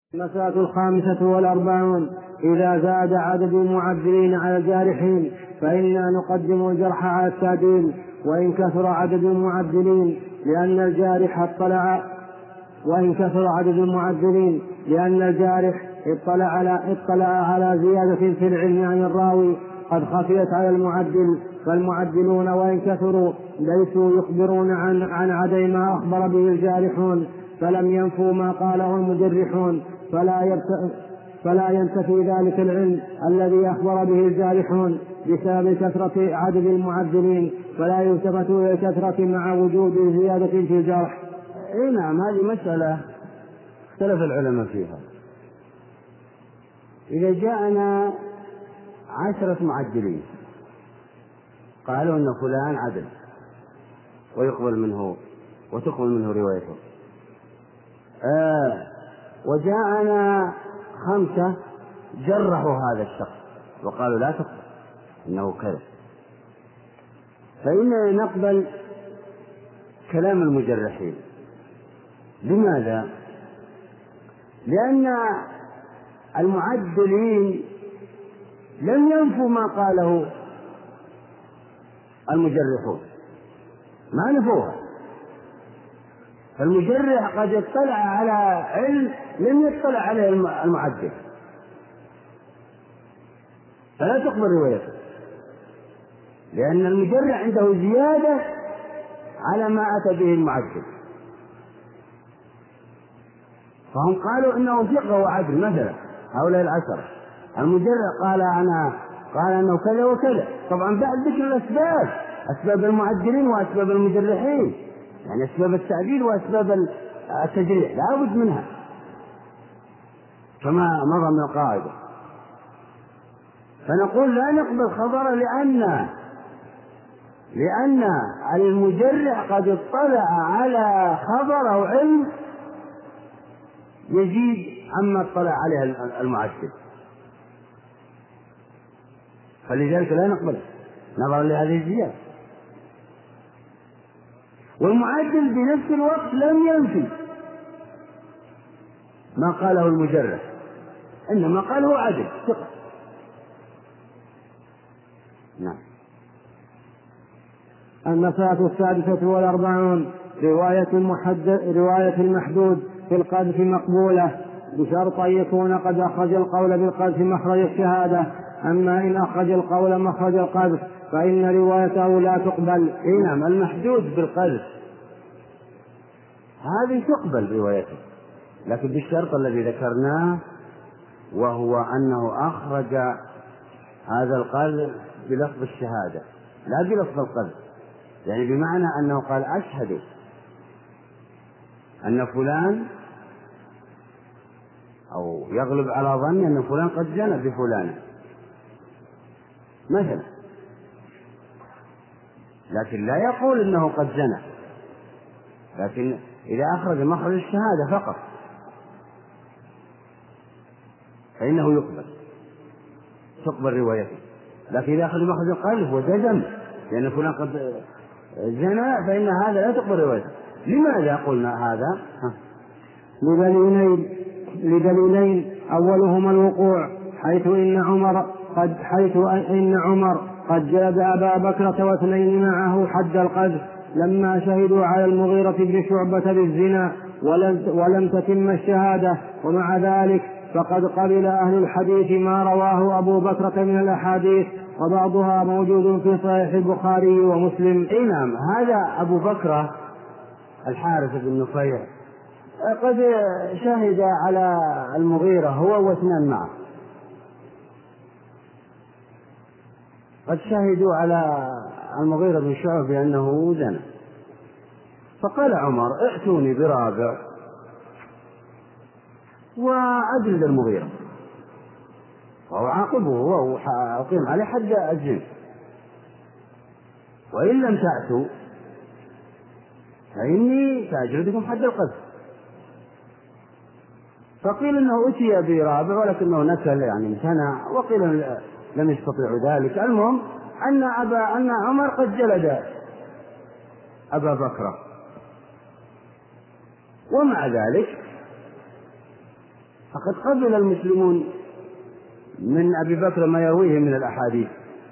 المسألة 45. إذا زاد عدد المعدلين على الجارحين فإنا نقدم الجرح على التعديل وإن كثر عدد المعدلين لأن الجارح اطلع على زيادة في العلم عن الراوي قد خفيت على المعدل، فالمعدلون وإن كثروا ليسوا يخبرون عن عدم ما أخبر به الجارحون، فلم ينفوا ما قاله المجرحون، فلا ينتفي ذلك العلم الذي أخبر به الجارحون بسبب كثرة عدد المعدلين، فلا يلتفت إلى الكثرة مع وجود زيادة في الجرح. نعم، هذه مسألة اختلف العلماء فيها. إذا جاءنا 10 معدلين قالوا أن فلان عدل ويقبل منه وتقبل منه روايته، وجاءنا 5 جرحوا هذا الشخص وقالوا لا تقبل إنه كذب، فإننا نقبل كلام المجرحين. لماذا؟ لأن المعدلين لم ينفوا ما قاله المجرحون، ما نفوها. فالمجرح قد اطلع على علم لم يطلع عليه المعدل، فلا تقبل روايته، لأن المجرح عنده زيادة على ما أتى به المعدل. فهم قالوا إنه ثقة وعدل، مثلا هؤلاء 10 المجرح قال أنه كذا وكذا، طبعا بعد ذكر الأسباب، أسباب المعدلين وأسباب المجرحين، يعني أسباب التعديل وأسباب التجريح لا بد منها كما مضى من القاعدة. فنقول لا نقبل خبره لأن المجرح قد اطلع على خبر أو علم يزيد عما اطلع عليه المعدل، فلذلك لا نقبل نظرا لهذه الزيادة. والمعدل بنفس الوقت لم ينفي ما قاله المجرح، إنما قاله عدل ثقة. نعم. المسألة 46. رواية المحدود في القذف مقبولة بشرط أن يكون قد أخرج القول بالقذف مخرج الشهادة، أما إن أخرج القول مخرج القذف فإن روايته لا تقبل. نعم، المحدود بالقذف هذه تقبل روايته، لكن بالشرط الذي ذكرناه، وهو أنه أخرج هذا القذف بلفظ الشهادة لا بلفظ القذف، يعني بمعنى أنه قال أشهد أن فلان، أو يغلب على ظني أن فلان قد زنى بفلان مثلا، لكن لا يقول أنه قد زنى، لكن إذا أخرج مخرج الشهادة فقط فإنه تقبل روايته. لكن إذا أخرج مخرج القذف وجزم لأن فلان قد زنى فإن هذا لا تقبل روايته. لماذا قلنا هذا؟ لدليلين. أولهما الوقوع، حيث إن عمر قد جلد أبا بكرة واثنين معه حد القذف لما شهدوا على المغيرة بن شعبة بالزنا ولم تتم الشهادة، ومع ذلك فقد قبل أهل الحديث ما رواه أبو بكرة من الأحاديث، وبعضها موجود في صحيح البخاري ومسلم. نعم، هذا أبو بكرة الحارث بن نفيع قد شهد على المغيرة هو واثنان معه، قد شهدوا على المغيرة بن شعبة بأنه زنى، فقال عمر ائتوني برابع وأجلد المغيرة وأعاقبه وأقيم عليه حد الزنا، وإن لم تأتوا فإني سأجلدكم حد القذف. فقيل إنه أتي برابع ولكنه نكل، يعني امتنع، وقيل لم يستطيعوا ذلك. المهم أن عمر قد جلد أبا بكر، ومع ذلك فقد قبل المسلمون من أبي بكر ما يرويه من الأحاديث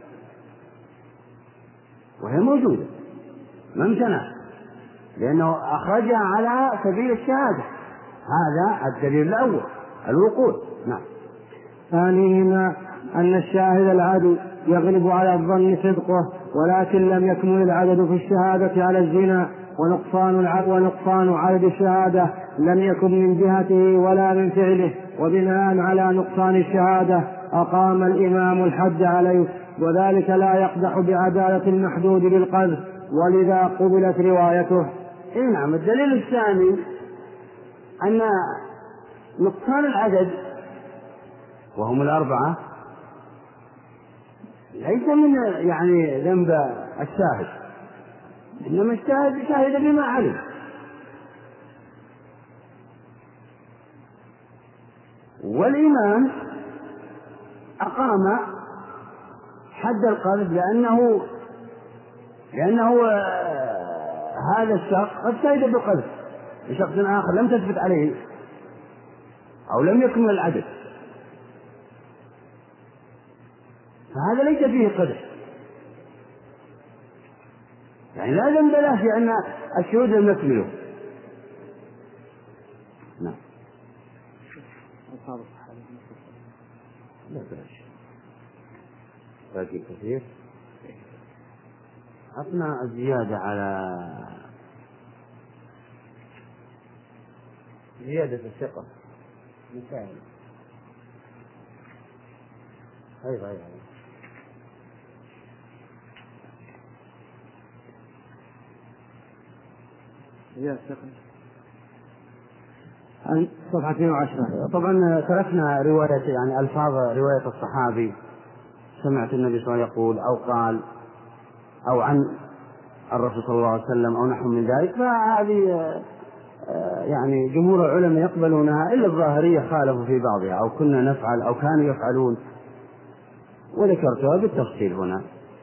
وهي موجودة ما امتنع، لأنه أخرجها على سبيل الشهادة. هذا الدليل الأول الوقوع. نعم. ثانيهما أن الشاهد العدل يغلب على الظن صدقه، ولكن لم يكمل العدد في الشهادة على الزنا، ونقصان عدد الشهادة لم يكن من جهته ولا من فعله، وبناء على نقصان الشهادة أقام الإمام الحد عليه، وذلك لا يقدح بعدالة المحدود بالقذف، ولذا قبلت روايته. نعم. الدليل الثاني أن نقصان العدد وهم الأربعة ليس من يعني ذنب الشاهد، إنما الشاهد شاهد بما علم، والإمام أقام حد القذف لأنه هذا الشخص قد شهد بالقذف لشخص آخر لم تثبت عليه أو لم يكمل العدد، فهذا ليس فيه قدح، يعني لا ذنب له في أن الشهود لم يكملوا. نعم. لا بأس، باقي كثير. عطنا الزيادة على زيادة الثقة مثال. أيوة. صفحة 110. طبعا تركنا رواية يعني ألفاظ رواية الصحابي، سمعت النبي صلى الله عليه وسلم يقول أو قال أو عن الرسول صلى الله عليه وسلم أو نحو من ذلك، فهذه يعني جمهور العلماء يقبلونها، إلا الظاهرية خالفوا في بعضها أو كنا نفعل أو كانوا يفعلون، وذكرتها بالتفصيل هنا.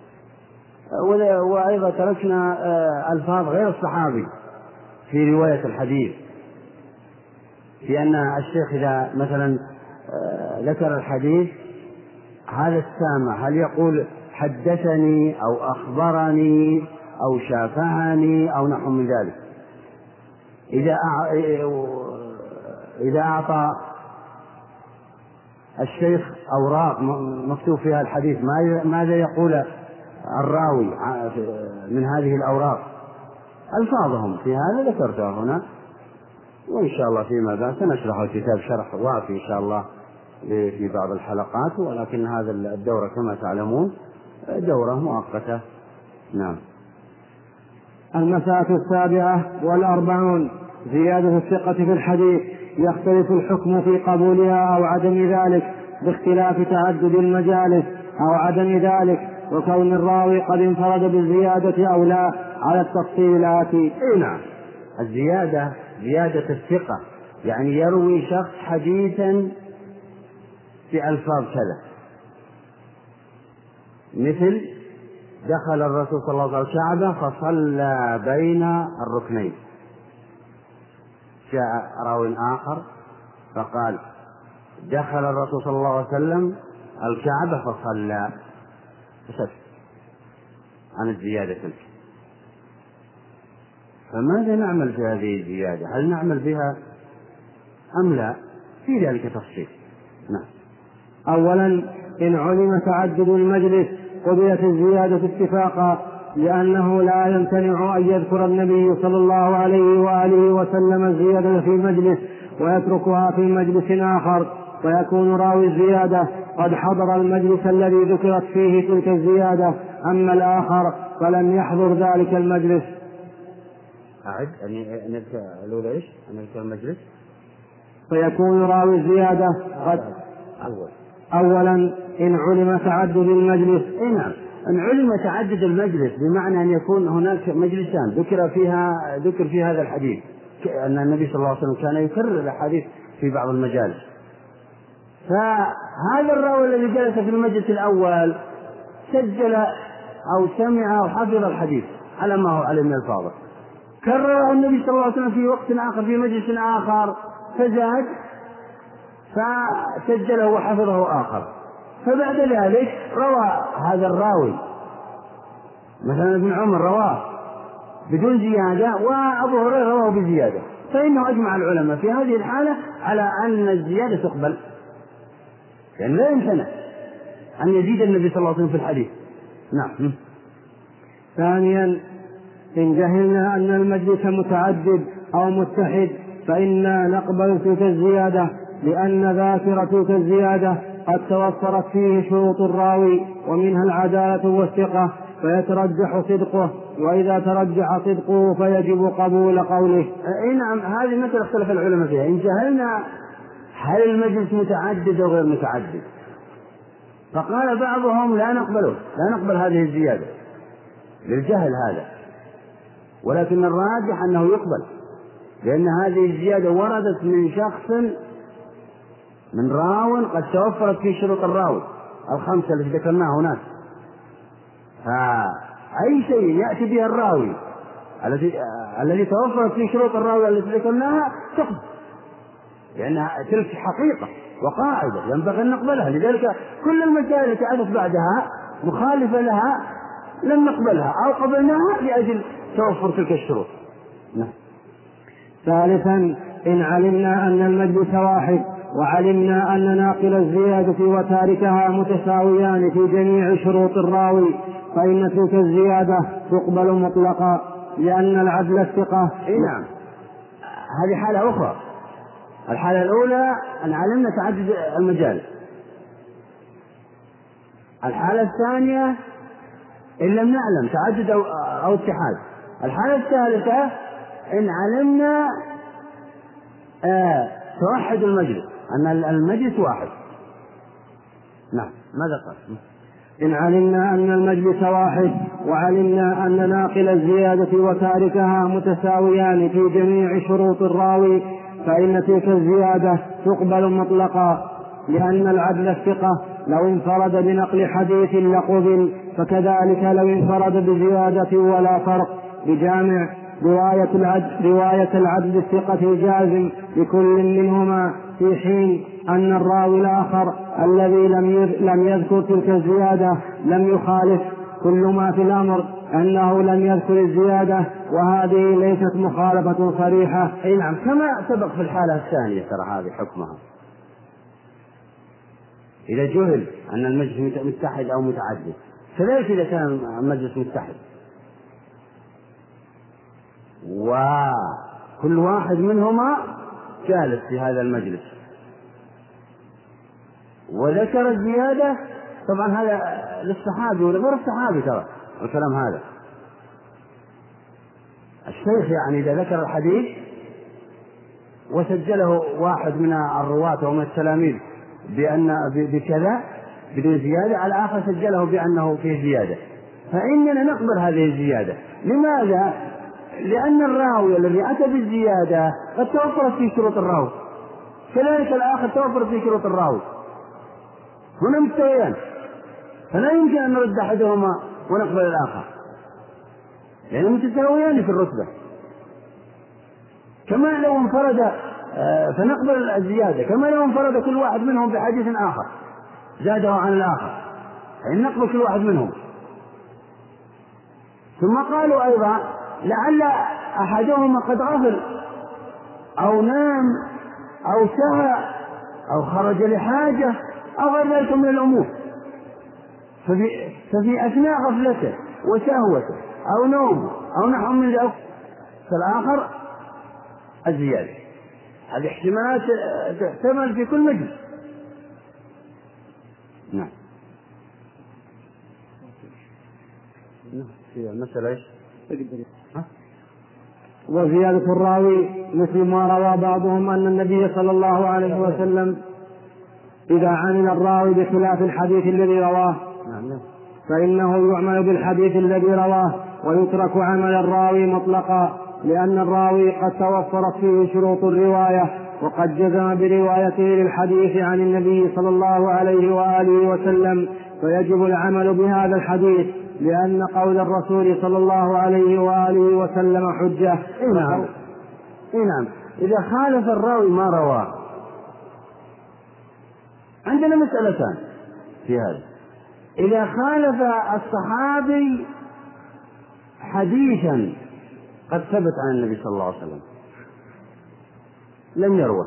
وأيضا تركنا ألفاظ غير الصحابي في رواية الحديث، في أن الشيخ إذا مثلا ذكر الحديث هذا السامع هل يقول حدثني أو أخبرني أو شافعني أو نحو من ذلك. إذا أعطى الشيخ أوراق مكتوب فيها الحديث ماذا يقول الراوي من هذه الأوراق؟ ألفاظهم في هذا ذكرتها هنا، وإن شاء الله فيما بعد سنشرح الكتاب شرح وافي إن شاء الله في بعض الحلقات، ولكن هذا الدورة كما تعلمون دورة مؤقتة. نعم. المسألة 47 زيادة الثقة في الحديث، يختلف الحكم في قبولها أو عدم ذلك باختلاف تعدد المجالس أو عدم ذلك، وكون الراوي قد انفرد بالزيادة أو لا على التفصيل الآتي. نعم. الزيادة زيادة الثقة يعني يروي شخص حديثا بألفاظ كذا، مثل دخل الرسول صلى الله عليه وسلم الكعبة فصلى بين الركنين. جاء راوي آخر فقال دخل الرسول صلى الله عليه وسلم الكعبة فصلى، عن الزيادة تلك. فماذا نعمل في هذه الزيادة؟ هل نعمل بها أم لا؟ في ذلك تفصيل. نعم. أولا إن علم تعدد المجلس قبلت الزيادة اتفاقا، لأنه لا يمتنع أن يذكر النبي صلى الله عليه وآله وسلم الزيادة في مجلس ويتركها في مجلس آخر، ويكون راوي الزيادة قد حضر المجلس الذي ذكرت فيه تلك الزيادة، أما الآخر فلم يحضر ذلك المجلس. أعد الأولى المجلس. فيكون راوي الزيادة قد أولا إن علم تعدد المجلس. نعم. إن علم تعدد المجلس بمعنى أن يكون هناك مجلسان ذكر في هذا الحديث، أن النبي صلى الله عليه وسلم كان يكرر الحديث في بعض المجالس، فهذا الراوي الذي جلس في المجلس الأول سجل أو سمع أو حفظ الحديث على ما هو عليه من الفاظه، كرره النبي صلى الله عليه وسلم في وقت آخر في مجلس آخر فزاد، فسجله وحفظه آخر، فبعد ذلك روى هذا الراوي مثلا ابن عمر رواه بدون زيادة وأبو هريرة رواه بزيادة، فإنه أجمع العلماء في هذه الحالة على أن الزيادة تقبل، يعني لا يمكن أن يزيد النبي صلى الله عليه وسلم في الحديث. نعم. ثانيا، إن جهلنا أن المجلس متعدد أو متحد فإنا نقبل تلك الزيادة، لأن ذاكرة تلك الزيادة قد توفرت فيه شروط الراوي ومنها العدالة والثقة، فيترجح صدقه، وإذا ترجح صدقه فيجب قبول قوله. نعم، هذه مثل اختلف العلماء فيها. إن جهلنا هل المجلس متعدد أو غير متعدد، فقال بعضهم لا نقبل هذه الزيادة للجهل هذا، ولكن الراجح أنه يقبل، لأن هذه الزيادة وردت من شخص من راو قد توفرت في شروط الراوي الخمسة التي ذكرناها هناك. فأي شيء يأتي به الراوي الذي توفرت في شروط الراوي التي ذكرناها تقبل، لأن تلك حقيقة وقاعدة ينبغي أن نقبلها. لذلك كل المسائل التي أتت بعدها مخالفة لها لم نقبلها أو قبلناها لأجل توفر تلك الشروط. ثالثا، إن علمنا أن المجلس واحد وعلمنا أن ناقل الزيادة وتاركها متساويان في جميع شروط الراوي فإن تلك الزيادة تقبل مطلقا، لأن العدل الثقة. نعم، هذه حالة أخرى. الحالة الأولى أن علمنا تعدد المجال. الحالة الثانية إن لم نعلم تعدد أو اتحاد. الحالة الثالثة إن علمنا توحد المجلس، أن المجلس واحد. نعم، ماذا قال؟ إن علمنا أن المجلس واحد وعلمنا أن ناقل الزيادة وتاركها متساويان في جميع شروط الراوي فإن تلك الزيادة تقبل مطلقا، لأن العدل الثقة لو انفرد بنقل حديث لقبل، فكذلك لو انفرد بزيادة ولا فرق بجامع رواية العدل الثقة الجازم لكل منهما، في حين أن الراوي الآخر الذي لم يذكر تلك الزيادة لم يخالف. كل ما في الأمر أنه لم يذكر الزيادة، وهذه ليست مخالفة صريحة. نعم، كما سبق في الحالة الثانية ترى هذه حكمها. إذا جهل أن المجلس متحد أو متعدد، كذلك إذا كان المجلس متحد وكل واحد منهما جالس في هذا المجلس وذكر الزيادة، طبعا هذا للصحابي ولا غير الصحابي ترى الكلام هذا. الشيخ يعني إذا ذكر الحديث وسجله واحد من الرواة ومن التلاميذ بكذا بدون زيادة، الآخر سجله بأنه فيه زيادة، فإننا نقبل هذه الزيادة. لماذا؟ لأن الراوي الذي أتى بالزيادة قد توفرت في شروط الراوي، كذلك الآخر توفرت في شروط الراوي، هنا مستويان، فلا يمكن أن نرد أحدهما ونقبل الآخر، لأنهم متساويان في الرتبة. كما لو انفرد فنقبل الزيادة، كما لو انفرد كل واحد منهم بحديث آخر زاده عن الآخر فإن نقبل كل واحد منهم. ثم قالوا أيضا لعل أحدهما قد غفل أو نام أو سهى أو خرج لحاجة أو غير ذلك من الأمور، ففي أثناء غفلته وسهوته أو نومه أو نحو من ذلك فالآخر الزيادة. هذه احتمالات تحتمل في كل مجلس. نعم. في المسألة ايش؟ وزيادة الراوي مثل ما روى بعضهم أن النبي صلى الله عليه وسلم إذا عمل الراوي بخلاف الحديث الذي رواه فإنه يعمل بالحديث الذي رواه ويترك عمل الراوي مطلقا، لأن الراوي قد توفرت فيه شروط الرواية وقد جزم بروايته للحديث عن النبي صلى الله عليه وآله وسلم، فيجب العمل بهذا الحديث لأن قول الرسول صلى الله عليه وآله وسلم حجة. نعم. إذا خالف الراوي ما رواه عندنا مسألتان في هذا. إذا خالف الصحابي حديثا قد ثبت عن النبي صلى الله عليه وسلم لم يروه،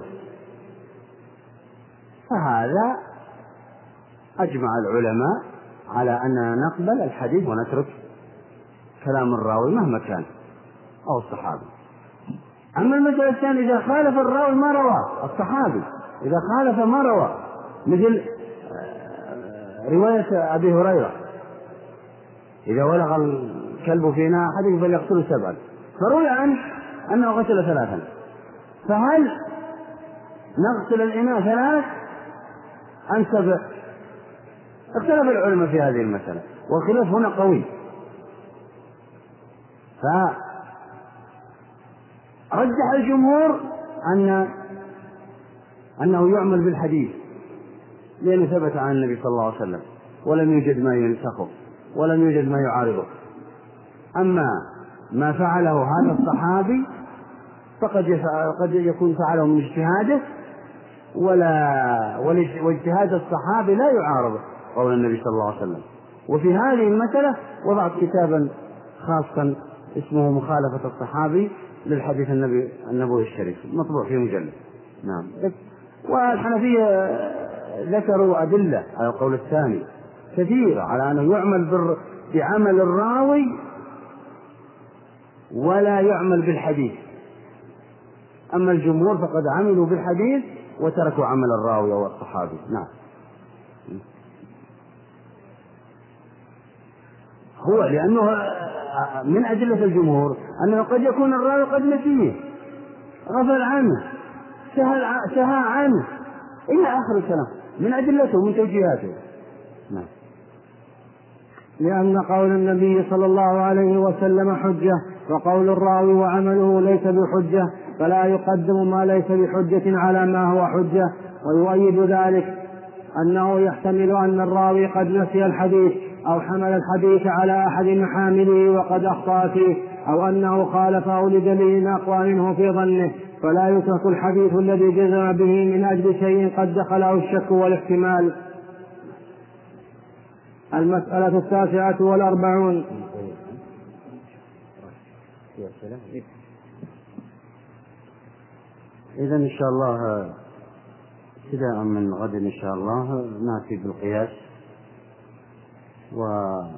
فهذا أجمع العلماء على أننا نقبل الحديث ونترك كلام الراوي مهما كان أو الصحابي. أما المسألة الثانية إذا خالف الراوي ما رواه الصحابي، إذا خالف ما رواه، مثل رواية أبي هريرة إذا ولغ الكلب في إناء أحدكم فليغسله 7، فروي عنه أنه غسل 3، فهل نغسل الإناء 3 أم 7؟ اختلف العلماء في هذه المسألة، والخلاف هنا قوي. فرجح الجمهور أنه يعمل بالحديث لأنه ثبت عن النبي صلى الله عليه وسلم ولم يوجد ما ينسخه ولم يوجد ما يعارضه. أما ما فعله هذا الصحابي فقد يكون فعله من اجتهاده، واجتهاد الصحابي لا يعارض قول النبي صلى الله عليه وسلم. وفي هذه المسألة وضعت كتابا خاصا اسمه مخالفة الصحابي للحديث النبوي الشريف، مطبوع في مجلد. نعم. والحنفية ذكروا أدلة على القول الثاني كثيرة على أنه يعمل بعمل الراوي ولا يعمل بالحديث. أما الجمهور فقد عملوا بالحديث وتركوا عمل الراوي والصحابي. نعم. هو لأنه من أدلة الجمهور أنه قد يكون الراوي قد نسيه، غفل عنه، سهى عنه، إلى آخر الكلام، من أدلته من توجيهاته. نعم. لأن قول النبي صلى الله عليه وسلم حجة، وقول الراوي وعمله ليس بحجة، فلا يقدم ما ليس بحجة على ما هو حجة. ويؤيد ذلك أنه يحتمل أن الراوي قد نسي الحديث أو حمل الحديث على أحد محامله وقد أخطأ فيه، أو أنه خالفه لدليل أقوى منه في ظنه، فلا يترك الحديث الذي جزم به من أجل شيء قد دخله الشك والاحتمال. المسألة 49. إذن إن شاء الله ابتداء من غد إن شاء الله نأتي بالقياس، وإن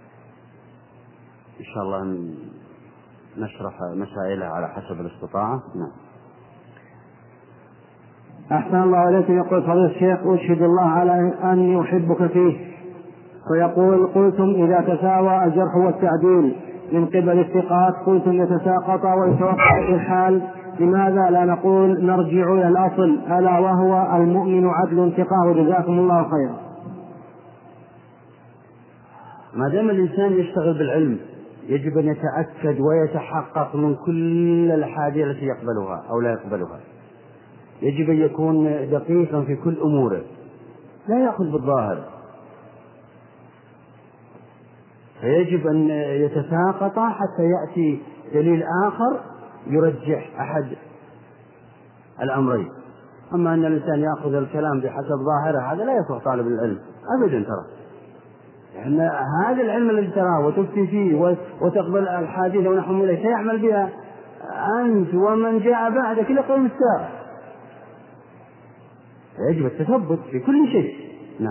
شاء الله نشرح مسائله على حسب الاستطاعة. نعم. أحسن الله عليكم. يقول فضيلة الشيخ: أشهد الله على أن يحبك فيه. ويقول: قلتم إذا تساوى الجرح والتعديل من قبل الثقات قلتم يتساقط ويتوقع في الحال، لماذا لا نقول نرجع إلى الأصل ألا وهو المؤمن عدل ثقة؟ جزاكم الله خيرا. ما دام الإنسان يشتغل بالعلم يجب أن يتأكد ويتحقق من كل الأحاديث التي يقبلها أو لا يقبلها. يجب أن يكون دقيقا في كل أموره، لا يأخذ بالظاهر، فيجب أن يتساقط حتى يأتي دليل آخر يرجح أحد الأمرين. أما أن الإنسان يأخذ الكلام بحسب ظاهره هذا لا يصلح طالب العلم أبدا. ترى يعني هذا العلم الذي تراه وتفتي فيه وتقبل الحديث ونحن إليه سيعمل بها أنت ومن جاء بعدك إلى قوم الساعة. يجب التثبت في كل شيء. نعم.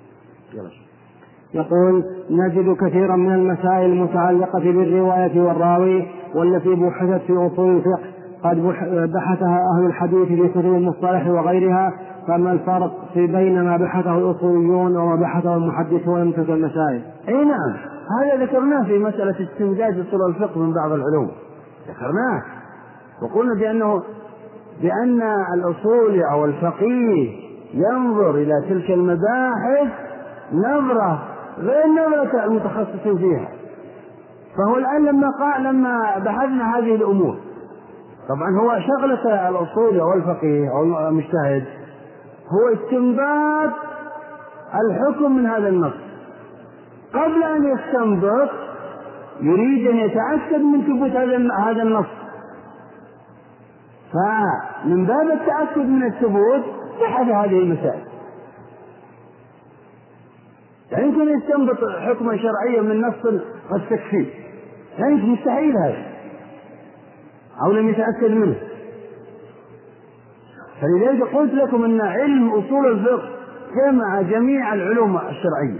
يقول: نجد كثيرا من المسائل المتعلقة بالرواية والراوي والتي بحثت في أصول الفقه قد بحثها أهل الحديث في كتب المصطلح وغيرها، فما الفرق بين ما بحثه الأصوليون وما بحثه المحدثون من تلك المسائل؟ أي نعم، هذا ذكرناه في مسألة استنتاج أصول الفقه من بعض العلوم، ذكرناه وقلنا بأن الأصولي أو الفقيه ينظر إلى تلك المباحث نظرة غير نظرة المتخصصين فيها. فهو الآن لما بحثنا هذه الأمور، طبعا هو شغلة الأصولي أو الفقيه أو المجتهد هو استنباط الحكم من هذا النص. قبل أن يستنبط يريد أن يتأكد من ثبوت هذا النص، فمن باب التأكد من الثبوت بحث هذه المسائل. لا يمكن يستنبط حكما شرعيا من نص قد تكفيه، لا يمكن، مستحيل هذا، أو لم يتأكد منه. فلذلك قلت لكم أن علم أصول الفقه جمع جميع العلوم الشرعية.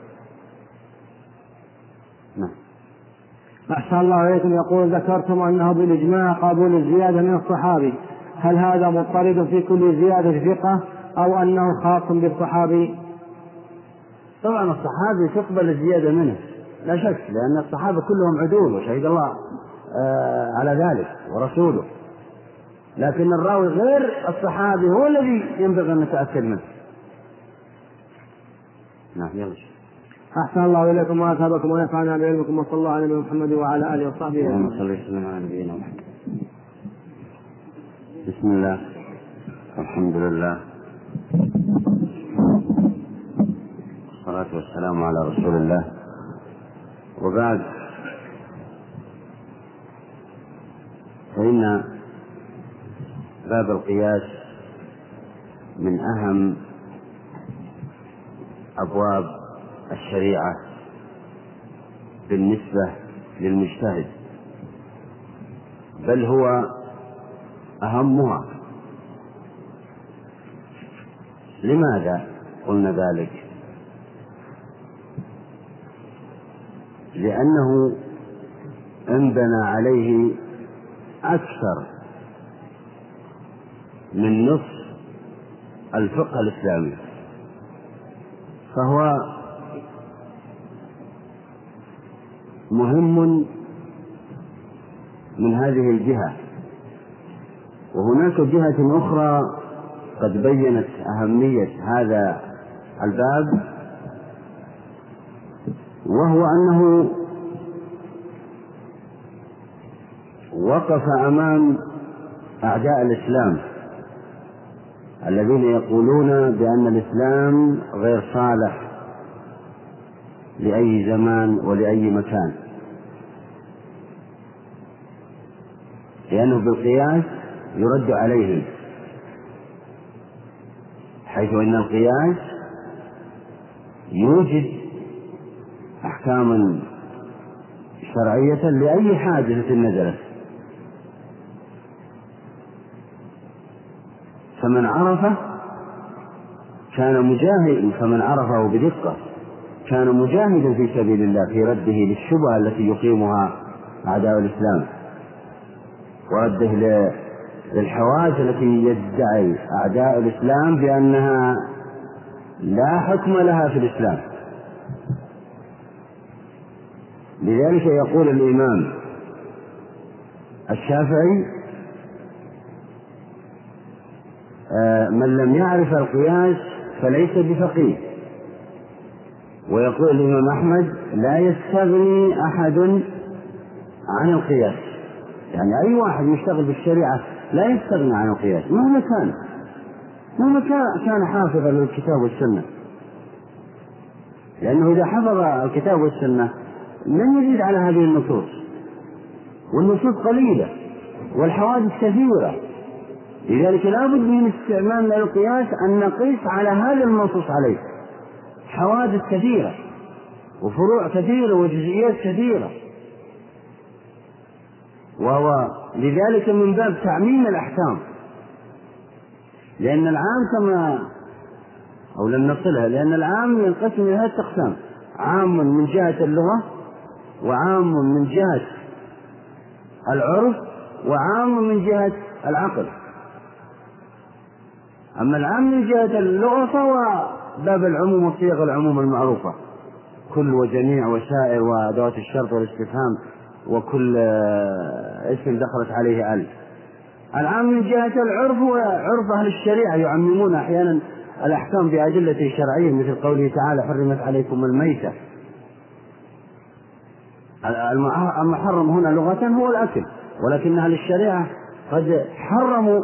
نعم. أحسن الله إليكم. يقول: ذكرتم أنه بالإجماع قبول الزيادة من الصحابي، هل هذا مضطرد في كل زيادة ثقة أو أنه خاص بالصحابي؟ طبعا الصحابي تقبل الزيادة منه لا شك، لأن الصحابة كلهم عدول وشهد الله على ذلك ورسوله، لكن الراوي غير الصحابي هو الذي ينبغي أن نتأكد منه. نعم. يلا. أحسن الله إليكم وأثابكم ونفعنا بعلمكم، وصلى الله على نبينا محمد وعلى آله وصحبه اللهم صل وسلم على نبينا محمد. بسم الله، الحمد لله، والصلاة والسلام على رسول الله، وبعد، فإن باب القياس من أهم أبواب الشريعة بالنسبة للمجتهد، بل هو أهمها. لماذا قلنا ذلك؟ لأنه انبنى عليه أكثر من نصف الفقه الإسلامي، فهو مهم من هذه الجهة. وهناك جهة أخرى قد بينت أهمية هذا الباب، وهو أنه وقف أمام أعداء الإسلام الذين يقولون بأن الإسلام غير صالح لأي زمان ولأي مكان، لأنه بالقياس يرد عليهم، حيث أن القياس يوجد أحكاما شرعية لأي حادثة نزلت، فمن عرفه كان مجاهدا، فمن عرفه بدقة كان مجاهدا في سبيل الله في رده للشبهة التي يقيمها أعداء الإسلام، ورده للحوادث التي يدعي أعداء الإسلام بأنها لا حكم لها في الإسلام. لذلك يقول الإمام الشافعي: من لم يعرف القياس فليس بفقيه. ويقول الإمام أحمد: لا يستغني أحد عن القياس، يعني أي واحد يشتغل بالشريعة لا يستغني عن القياس مهما كان حافظا للكتاب والسنة، لأنه إذا حفظ الكتاب والسنة لن يزيد على هذه النصوص، والنصوص قليلة والحوادث كثيرة، لذلك لا بد من استعمال القياس أن نقيس على هذه النصوص عليه، حوادث كثيرة وفروع كثيرة وجزئيات كثيرة، وهو لذلك من باب تعميم الأحكام، لأن العام كما أو لم نصلها، لأن العام ينقسم إلى ثلاثة أقسام: عام من جهة اللغة، وعام من جهة العرف، وعام من جهة العقل. أما العام من جهة اللغة فهو باب العموم وصيغ العموم المعروفة، كل وجميع وسائر وأدوات الشرط والاستفهام وكل اسم دخلت عليه ألف. العام من جهة العرف هو عرف أهل الشريعة، يعممون أحيانا الأحكام بأدلة شرعية، مثل قوله تعالى: حرمت عليكم الميتة. المحرم هنا لغة هو الأكل، ولكن أهل الشريعة قد حرموا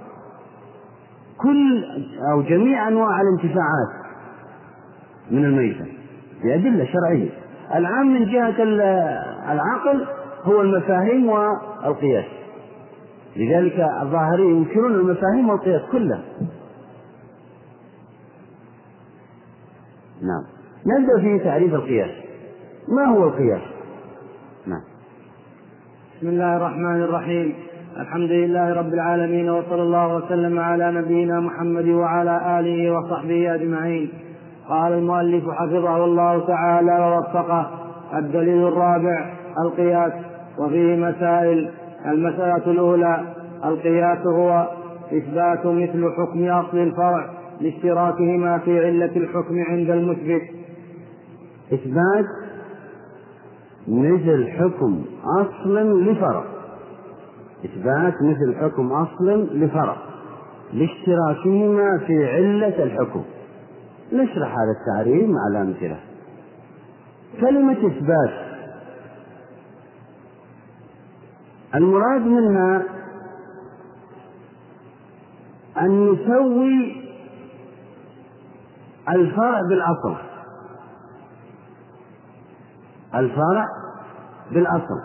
كل أو جميع أنواع الانتفاعات من الميتة بأدلة شرعية. العام من جهة العقل هو المفاهيم والقياس، لذلك الظاهرية ينكرون المفاهيم والقياس كلها. نعم. نبدأ في تعريف القياس. ما هو القياس؟ نعم. بسم الله الرحمن الرحيم. الحمد لله رب العالمين، وصلى الله وسلم على نبينا محمد وعلى آله وصحبه أجمعين. قال المؤلف حفظه الله تعالى ووفقه: الدليل الرابع القياس، وفيه مسائل. المسألة الأولى: القياس هو إثبات مثل حكم أصل الفرع لاشتراكهما في علة الحكم عند المثبت. إثبات مثل حكم أصل لفرع. إثبات مثل حكم أصل لفرع لاشتراكهما في علة الحكم. نشرح هذا التعريف مع الأمثلة. كلمة إثبات المراد منها أن نسوي الفرع بالأصل، الفرع بالأصل،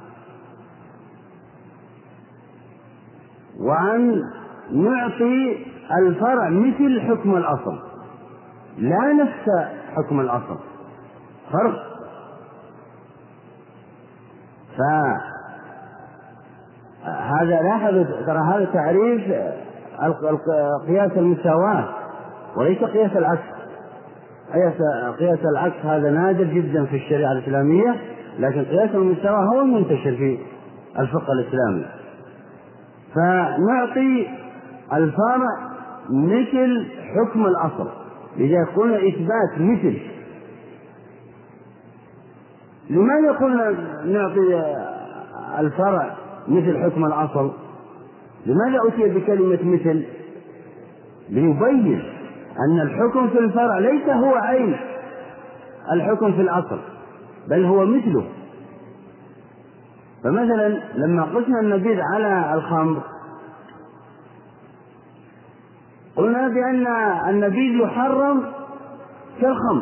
وأن نعطي الفرع مثل حكم الأصل لا نفس حكم الأصل، فرق. فهذا لاحظ ترى هذا تعريف قياس المساواة وليس قياس العكس. قياس العكس هذا نادر جدا في الشريعة الإسلامية، لكن قياس المساواة هو المنتشر في الفقه الإسلامي. فنعطي الفرع مثل حكم الأصل، لذا قلنا إثبات مثل. لماذا قلنا نعطي الفرع مثل حكم الأصل؟ لماذا أتي بكلمة مثل؟ ليبين أن الحكم في الفرع ليس هو عين الحكم في الأصل، بل هو مثله. فمثلا لما قسنا النبيذ على الخمر قلنا بأن النبيذ يحرم كالخمر،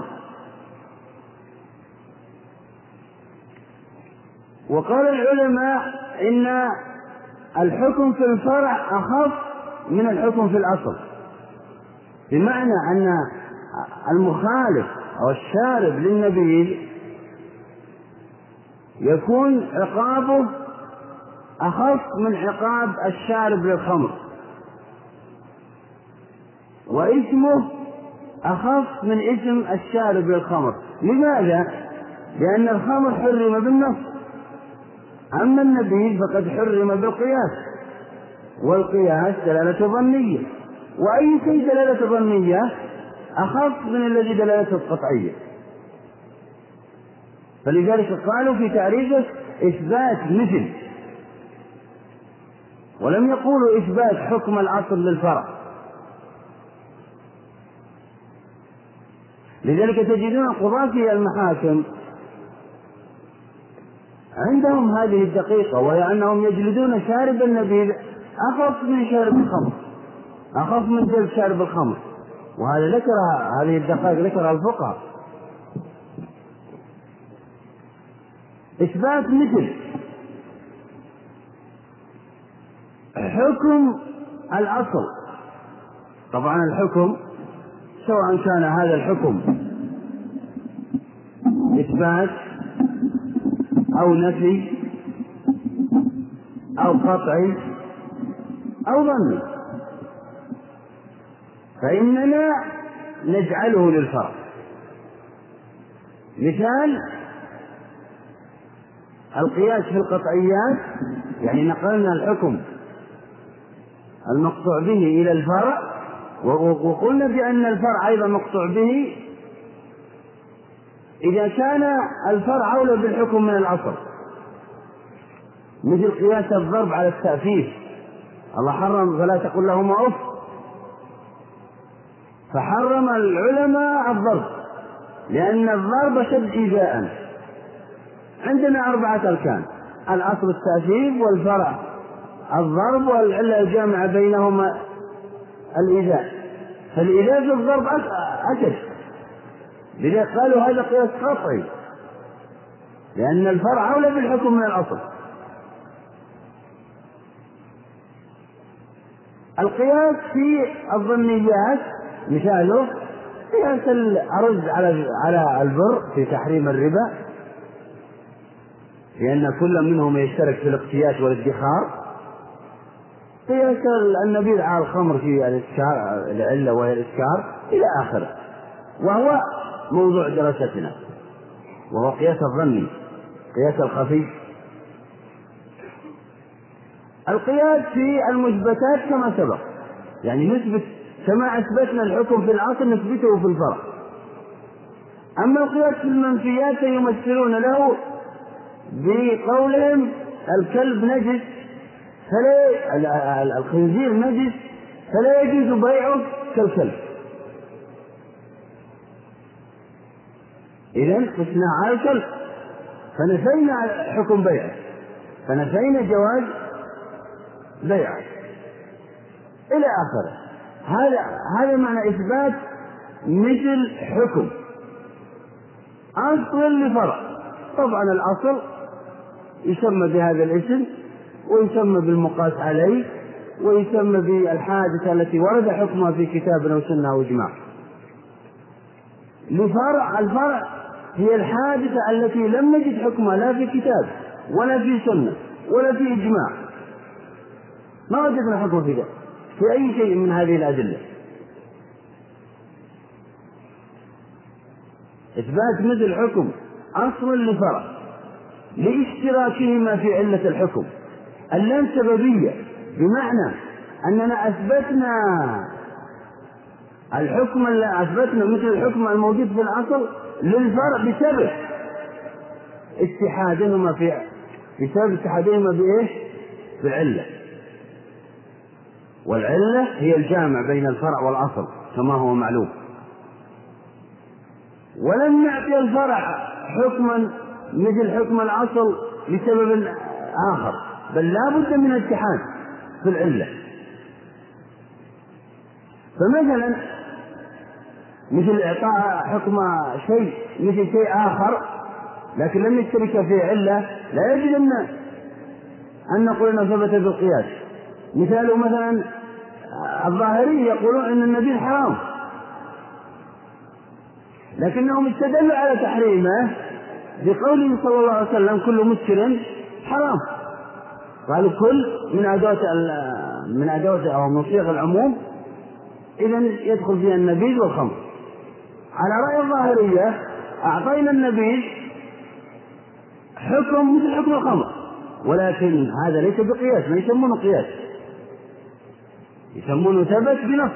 وقال العلماء إن الحكم في الفرع أخف من الحكم في الأصل، بمعنى أن المخالف أو الشارب للنبيذ يكون عقابه أخف من عقاب الشارب للخمر، وإثمه أخف من إثم الشارب للخمر. لماذا؟ لأن الخمر حرم بالنص، أما النبيذ فقد حرم بالقياس، والقياس دلالة ظنية، وأي شيء دلالة ظنية أخف من الذي دلالته قطعية. فلذلك قالوا في تعريفه إثبات مثل، ولم يقولوا إثبات حكم الأصل للفرع. لذلك تجدون القضاة في المحاكم عندهم هذه الدقيقة، وهي أنهم يجلدون شارب النبيذ أخف من شارب الخمر، أخف من جلد شارب الخمر. وهذا هذه الدقائق ذكرها الفقهاء. إثبات مثل حكم الأصل. طبعا الحكم سواء كان هذا الحكم إثبات أو نفي أو قطعي أو ظني، فإننا نجعله للفرع. مثال القياس في القطعيات، يعني نقلنا الحكم المقطوع به إلى الفرع، وقلنا بأن الفرع أيضا مقطوع به إذا كان الفرع أولى بالحكم من الأصل، مثل قياس الضرب على التأفيف. الله حرم فلا تقل لهما أف، فحرم العلماء الضرب لأن الضرب شد إيذاء. عندنا 4 أركان: الأصل التأفيف، والفرع الضرب، والعلة الجامعة بينهما الإيذاء. فالإيذاء في الضرب أشد، لذلك قالوا هذا قياس قطعي لأن الفرع أولى بالحكم من الأصل. القياس في الظنيات مثاله قياس الأرز على البر في تحريم الربا، لأن كل منهم يشترك في الاقتياس والادخار. قياس النبيذ على الخمر في الإسكار، العلة وهي الإسكار إلى آخره، وهو موضوع دراستنا، وهو قياس الظني، قياس الخفي. القياس في المثبتات كما سبق، يعني نثبت كما أثبتنا الحكم في الأصل نثبته في الفرع. أما القياس في المنفيات فيمثلون له بقولهم الكلب نجس الخنزير نجس فلا يجوز بيعه كالكلب. إذن قسنا على الكلب فنفينا حكم بيعه، فنفينا جواز بيعه إلى آخره. هذا معنى إثبات مثل حكم أصل لفرع. طبعا الأصل يسمى بهذا الاسم، ويسمى بالمقاس عليه، ويسمى بالحادثة التي ورد حكمها في كتاب أو سنة أو إجماع. الفرع هي الحادثة التي لم نجد حكمها لا في كتاب ولا في سنة ولا في إجماع، ما وجدنا حكم في ذلك في أي شيء من هذه الأدلة. إثبات مثل حكم أصل لفرع لاشتراكهما في علة الحكم. اللام سببية، بمعنى أننا أثبتنا الحكم أثبتنا مثل الحكم الموجود في الأصل للفرع بسبب اتحادهما بإيش؟ بالعلة، والعلة هي الجامع بين الفرع والأصل كما هو معلوم. ولم نعطي الفرع حكما مثل حكم الأصل لسبب آخر، بل لا بد من الاتحاد في العلة. فمثلا مثل إعطاء حكم شيء مثل شيء آخر لكن لم يشترك في علة، لا يجب أن نقول أنه ثبت بالقياس. مثاله مثلا الظاهرية يقولون أن النبيذ حرام، لكنهم استدلوا على تحريمه بقوله صلى الله عليه وسلم كل مسكر حرام. قالوا كل من أدوات أو من صيغ العموم، إذن يدخل فيها النبيذ والخمر. على رأي الظاهرية أعطينا النبيذ حكم مثل حكم الخمر، ولكن هذا ليس بقياس، ما يسمونه قياس، يسمونه ثبت بنص.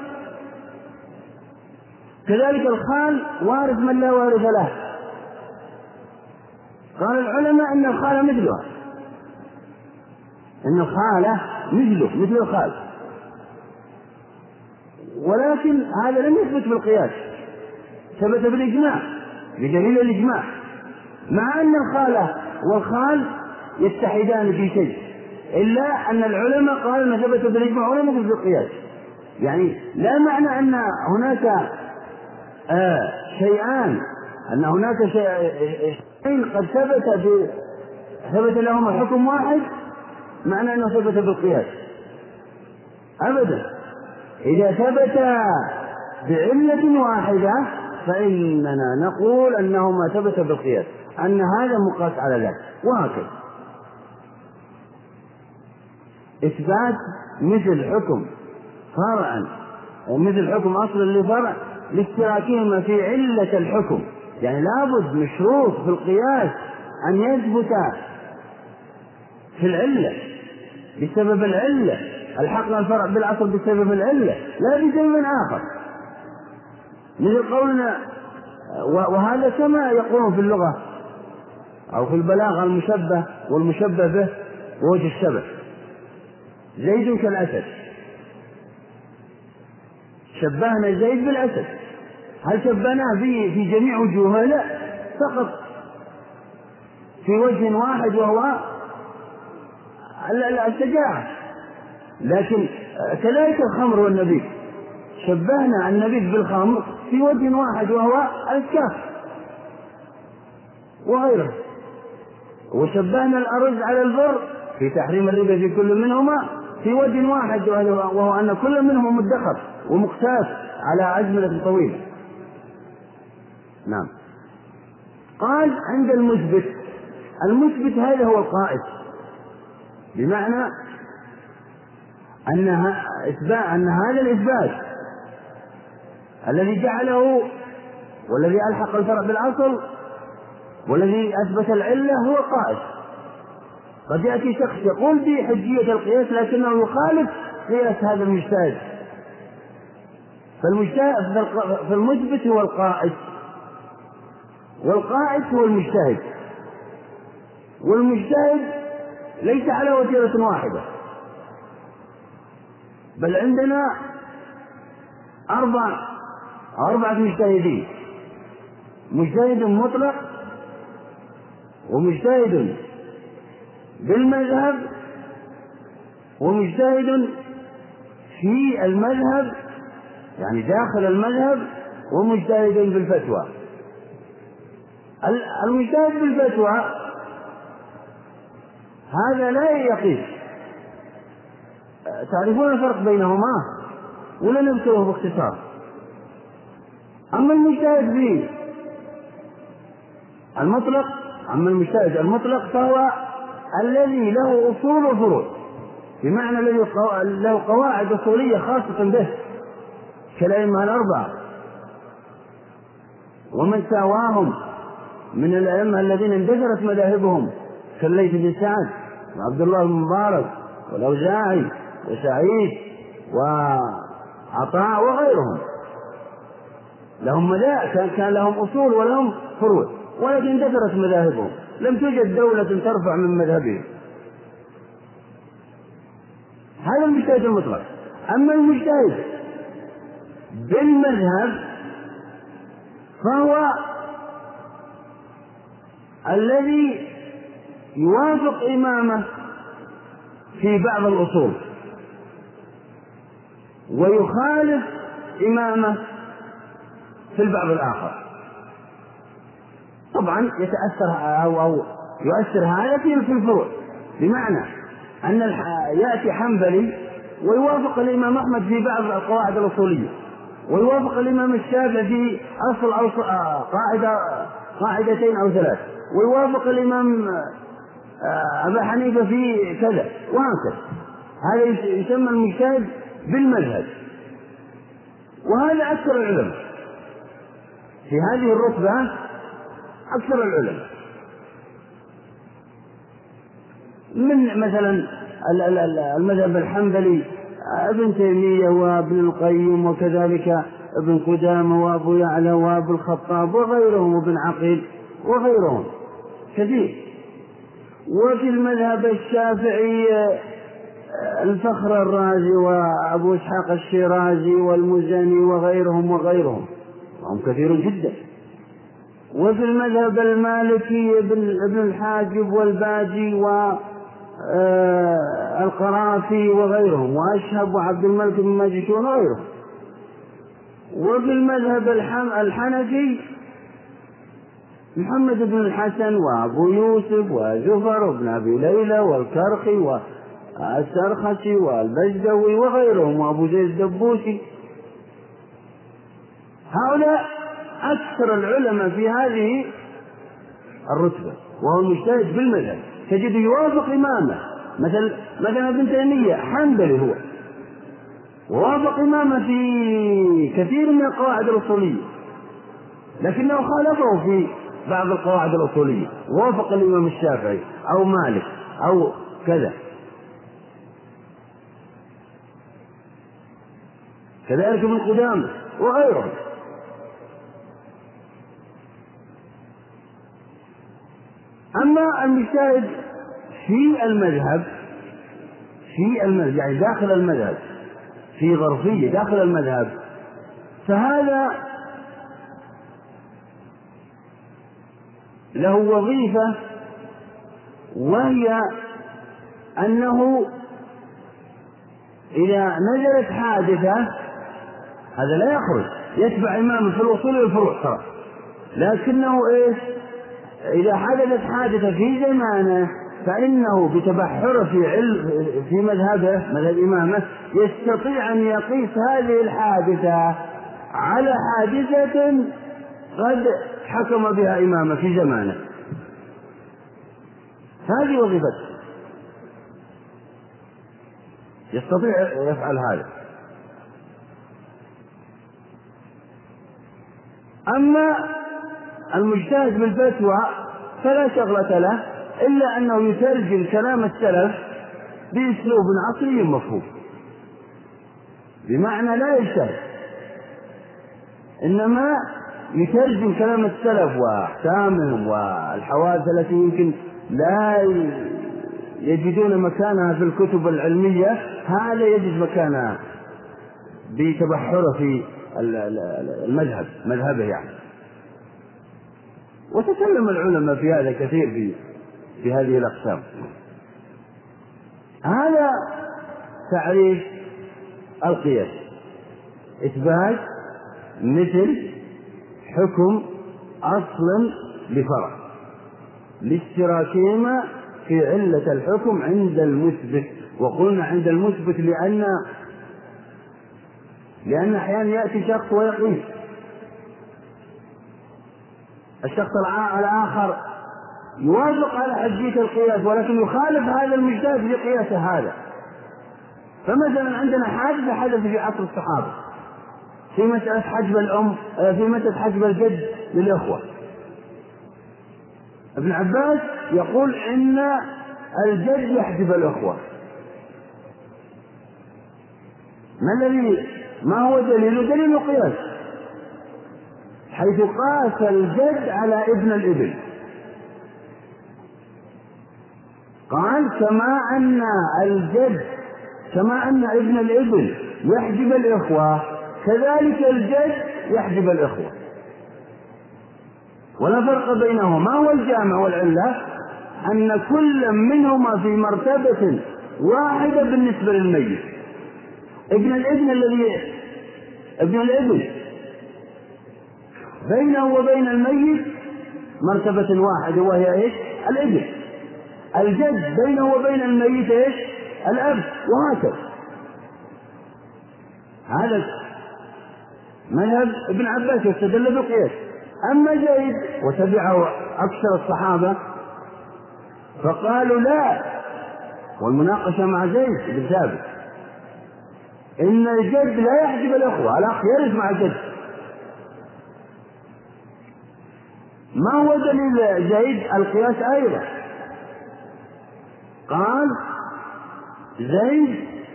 كذلك الخال وارث من لا وارث له، قال العلماء أن الخالة مثلها، أن الخالة مثل الخال، ولكن هذا لم يثبت بالقياس، ثبت بالإجماع بدليل الإجماع، مع أن الخالة والخال يتحدان في شيء، إلا أن العلماء قالوا أنه ثبت بالإجماع ولم يثبت بالقياس. يعني لا معنى أن هناك شيئان، أن هناك شيئين قد ثبت لهما حكم واحد معنى أنه ثبت بالقياس، أبدا. إذا ثبت بعلة واحدة فإننا نقول أنهما ثبت بالقياس، أن هذا مقاس على ذاك. وهكذا إثبات مثل حكم فرعا مثل حكم أصل لفرع لاشتراكهما في علة الحكم، يعني لابد مشروط في القياس أن يثبت في العلة بسبب العلة، الحقنا الفرع بالأصل بسبب العلة لا بسبب آخر، مثل قولنا وهذا كما يقولون في اللغة أو في البلاغة المشبه والمشبه به ووجه الشبه. زيد كالأسد، شبهنا زيد بالأسد، هل شبهناه في جميع وجوهه؟ لا، فقط في وجه واحد وهو الشجاعة. لكن كذلك الخمر والنبيذ، شبهنا النبيذ بالخمر في وجه واحد وهو الإسكار وغيره، وشبهنا الأرز على البر في تحريم الربا في كل منهما في وجه واحد وهو أن كل منهما مدخر ومقتات على أزمنة طويلة. نعم. قال عند المثبت، المثبت هذا هو القائد، بمعنى أن هذا الإثبات الذي جعله والذي ألحق الفرع بالأصل والذي أثبت العلة هو القائد. قد يأتي شخص يقول بحجية القياس لكنه يخالف قياس هذا المجتهد، فالمثبت هو القائد، والقائد هو المجتهد، والمجتهد ليس على وتيرة واحدة، بل عندنا أربعة مجتهدين: مجتهد مطلق، ومجتهد بالمذهب، ومجتهد في المذهب يعني داخل المذهب، ومجتهد بالفتوى. المجتهد بالفتوى هذا لا يقيس، تعرفون الفرق بينهما ولا نذكره باختصار؟ أما المجتهد في المطلق، أما المجتهد المطلق فهو الذي له أصول وفروع، بمعنى الذي له قواعد أصولية خاصة به كالأئمة الأربعة ومن ساواهم من الأئمة الذين اندثرت مذاهبهم كالليث بن سعد وعبد الله بن مبارك والأوزاعي وسعيد وعطاء وغيرهم. لهم مذاهب، كان لهم أصول ولهم فروع، ولكن اندثرت مذاهبهم، لم توجد دولة ترفع من مذهبهم. هذا المجتهد المطلق. أما المجتهد بالمذهب فهو الذي يوافق إمامه في بعض الأصول ويخالف إمامه في البعض الآخر. طبعا يتأثر أو يؤثر هذا في الفروع، بمعنى أن يأتي حنبلي ويوافق الإمام أحمد في بعض القواعد الأصولية، ويوافق الإمام الشافعي في أصل أو قاعدتين أو ثلاث، ويوافق الإمام أبا حنيفة في كذا وهكذا. هذا يسمى المجتهد بالمذهب، وهذا أكثر العلماء في هذه الرتبة، أكثر العلماء من مثلا المذهب الحنبلي ابن تيمية وابن القيم، وكذلك ابن قدامة وابو يعلى وابو الخطاب وغيرهم وابن عقيل وغيرهم كثير. وفي المذهب الشافعي الفخر الرازي وابو اسحاق الشيرازي والمزني وغيرهم وهم كثير جدا. وفي المذهب المالكي ابن الحاجب والباجي والقرافي وغيرهم، وأشهب وعبد الملك بن ماجشون وغيرهم. وفي المذهب الحنفي محمد بن الحسن وأبو يوسف وزفر وابن أبي ليلى والكرخي والسرخسي والبجدوي وغيرهم وأبو زيد الدبوسي. هؤلاء أكثر العلماء في هذه الرتبة، وهو المجتهد بالمذهب، تجد يوافق إمامه. مثلا ابن تيمية حنبلي هو، ووافق إمامه في كثير من القواعد الأصولية، لكنه خالفه في بعض القواعد الأصولية، ووافق الإمام الشافعي أو مالك أو كذا. كذلك ابن قدامة وغيرهم. أما المجتهد في المذهب يعني داخل المذهب، في ظرفية داخل المذهب، فهذا له وظيفة، وهي أنه إذا نزلت حادثة هذا لا يخرج، يتبع إمامه في الوصول والفروع ترى، لكنه إذا حدثت حادثة في زمانه فإنه بتبحره في مذهبه، مذهب إمامه، يستطيع أن يقيس هذه الحادثة على حادثة قد حكم بها إماما في زمانه، هذه وظيفته، يستطيع يفعل هذا. أما المجتهد بالفتوى فلا شغلة له إلا أنه يترجم كلام السلف بأسلوب عصري مفهوم، بمعنى لا يجتهد، إنما يترجم كلام السلف وأحكامهم والحوادث التي يمكن لا يجدون مكانها في الكتب العلمية، هذا يجد مكانها بتبحره في المذهب، مذهبه يعني. وتكلم العلماء في هذا كثير في هذه الأقسام. هذا تعريف القياس: إثبات مثل حكم أصل بفرع لاشتراكهما في علة الحكم عند المثبت. وقلنا عند المثبت لأن أحيانا يأتي شخص ويقيس، الشخص الآخر يوافق على حجية القياس ولكن يخالف هذا المجتهد في قياسه هذا. فمثلا عندنا حادثة حدث في عصر الصحابة في مسألة حجب الأم، في مسألة حجب الجد للإخوة. ابن عباس يقول إن الجد يحجب الإخوة. ما هو دليل؟ دليل قياس، حيث قاس الجد على ابن الابن، قال كما أن ابن الابن يحجب الإخوة كذلك الجد يحجب الإخوة، ولا فرق بينهما. ما هو الجامع والعلة؟ أن كل منهما في مرتبة واحدة بالنسبة للميت. ابن الابن بينه وبين الميت مرتبة واحدة وهي ايش؟ الابن. الجد بينه وبين الميت ايش؟ الأب، وهكذا. هذا مذهب ابن عباس يستدل بالقياس. أما زيد وتبعه أكثر الصحابة فقالوا لا، والمناقشة مع زيد بن ثابت، إن الجد لا يحجب الأخوة، الأخ يرث مع الجد. ما هو دليل زيد؟ القياس أيضا. قال زيد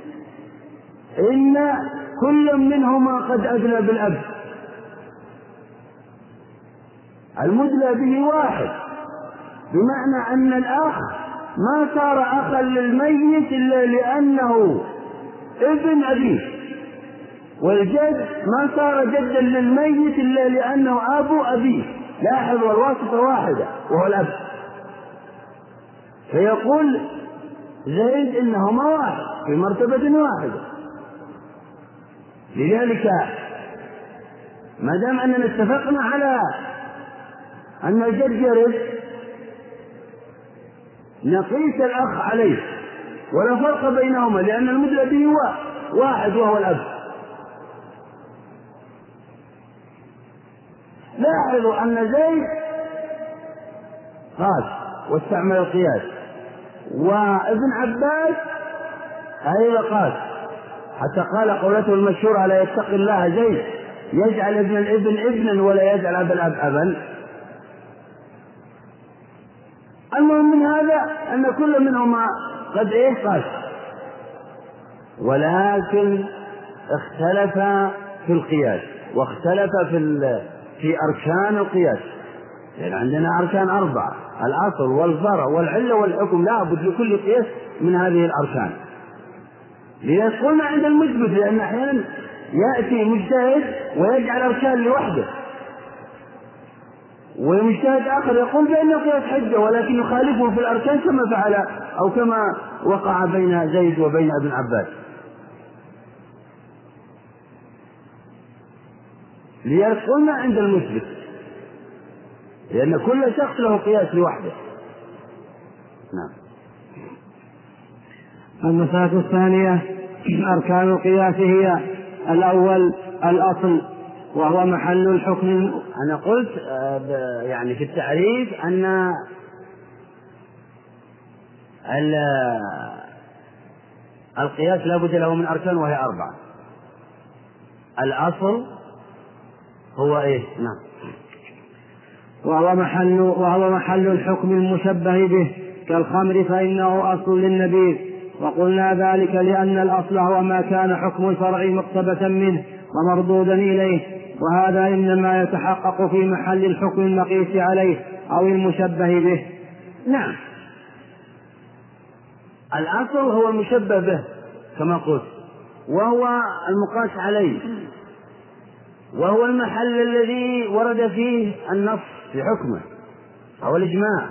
إن كل منهما قد أدلى بالأب، المدلى به واحد، بمعنى أن الأخ ما صار أخا للميت إلا لأنه ابن أبيه، والجد ما صار جدا للميت إلا لأنه أبو أبيه. لاحظ، والواسطة واحدة وهو الأب. فيقول زيد إنهما واحد في مرتبة واحدة. لذلك ما دام أننا اتفقنا على أن الجد يرث نقيس الأخ عليه ولا فرق بينهما، لأن المدلى به واحد وهو الأب. لاحظوا أن زيد قاس واستعمل القياس، وابن عباس أيضا قاس، حتى قال قولته المشهورة: لا يتقي الله زيد يجعل ابن الابن ابنا ولا يجعل ابن الاب ابا. المهم من هذا أن كل منهما قد قاس، ولكن اختلف في القياس، واختلف في أركان القياس. يعني عندنا أركان 4: الأصل والفرع والعلة والحكم، لا بد لكل قياس من هذه الأركان. لذلك قلنا عند المثبت، لأن أحيانا يأتي مجتهد ويجعل أركان لوحده، ومجتهد آخر يقول بأن القياس حجة ولكن يخالفه في الأركان كما فعل أو كما وقع بين زيد وبين ابن عباس. لذلك قلنا عند المثبت، لأن كل شخص له قياس لوحده. نعم. المسألة الثانية: أركان القياس هي: الأول الأصل، وهو محل الحكم. أنا قلت يعني في التعريف أن القياس لا بد له من أركان وهي 4. الأصل هو إيه؟ نعم. وهو محل الحكم المشبه به كالخمر فإنه أصل للنبيذ، وقلنا ذلك لأن الأصل هو ما كان حكم الفرع مقتبسا منه ومردودا إليه، وهذا إنما يتحقق في محل الحكم المقيس عليه أو المشبه به. نعم، الأصل هو المشبه به كما قلت، وهو المقاس عليه، وهو المحل الذي ورد فيه النص في حكمه أو الإجماع.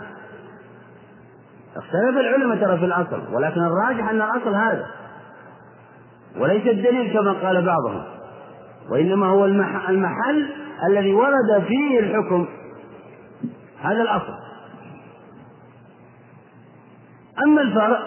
اختلف العلماء ترى في الأصل، ولكن الراجح أن الأصل هذا وليس الدليل كما قال بعضهم، وإنما هو المحل الذي ورد فيه الحكم، هذا الأصل. أما الفرع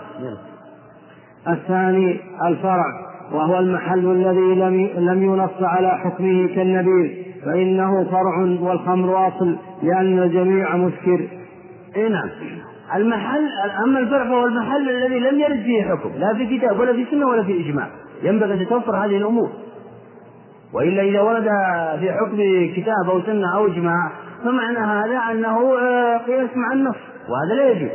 الثاني الفرع، وهو المحل الذي لم ينص على حكمه كالنبيذ، فإنه فرع والخمر أصل لأن الجميع مسكر. نعم، المحل. أما الفرع فهو المحل الذي لم يرد فيه حكم، لا في كتاب ولا في سنة ولا في إجماع. ينبغي أن تتوفر هذه الأمور، وإلا إذا ورد في حكم كتاب أو سنة أو إجماع فمعنى هذا أنه قياس مع النص، وهذا لا يجوز.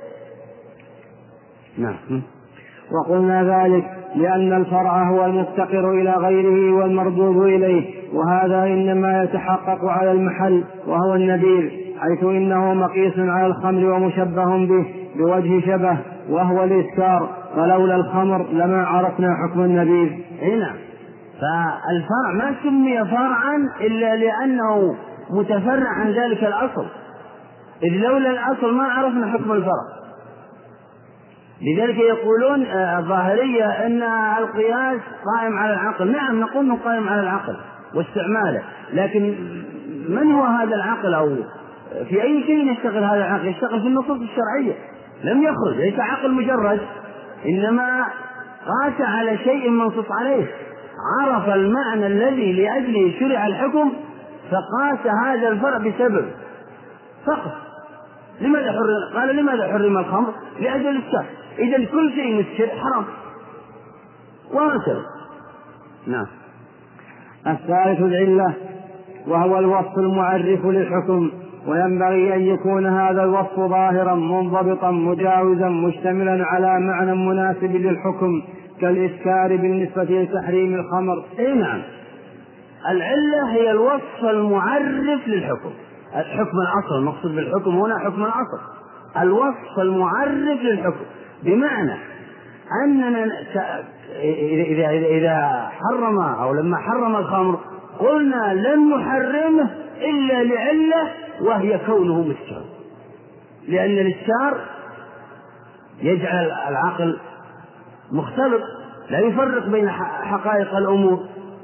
نعم. وقلنا ذلك لأن الفرع هو المفتقر إلى غيره والمردود إليه، وهذا إنما يتحقق على المحل وهو النبيذ، حيث إنه مقيس على الخمر ومشبه به بوجه شبه وهو الإسكار، ولولا الخمر لما عرفنا حكم النبيذ. نعم، فالفرع ما سمي فرعا إلا لأنه متفرع عن ذلك الأصل، إذ لولا الأصل ما عرفنا حكم الفرع. لذلك يقولون الظاهرية أن القياس قائم على العقل. نعم، نقول أنه قائم على العقل واستعماله، لكن من هو هذا العقل؟ أو في أي شيء يشتغل هذا العقل؟ يشتغل في النصوص الشرعية، لم يخرج، ليس عقل مجرد، إنما قاس على شيء منصوص عليه، عرف المعنى الذي لأجله شرع الحكم فقاس هذا الفرع بسبب فقط. لماذا حرم؟ قال لماذا حرم الخمر؟ لأجل الإسكار، إذن كل شيء مسكر حرام وهكذا. نعم. الثالث العلة، وهو الوصف المعرف للحكم، وينبغي أن يكون هذا الوصف ظاهرا منضبطا مجاوزا مشتملا على معنى مناسب للحكم كالإسكار بالنسبة لتحريم الخمر. نعم، العلة هي الوصف المعرف للحكم. الحكم الأصل، المقصود بالحكم هنا حكم الأصل، الوصف المعرف للحكم، بمعنى أننا إذا حرم أو لما حرم الخمر قلنا لن نحرمه إلا لعلة، وهي كونه مسكرا، لأن الإسكار يجعل العقل مختلط، لا يفرق بين حقائق الأمور،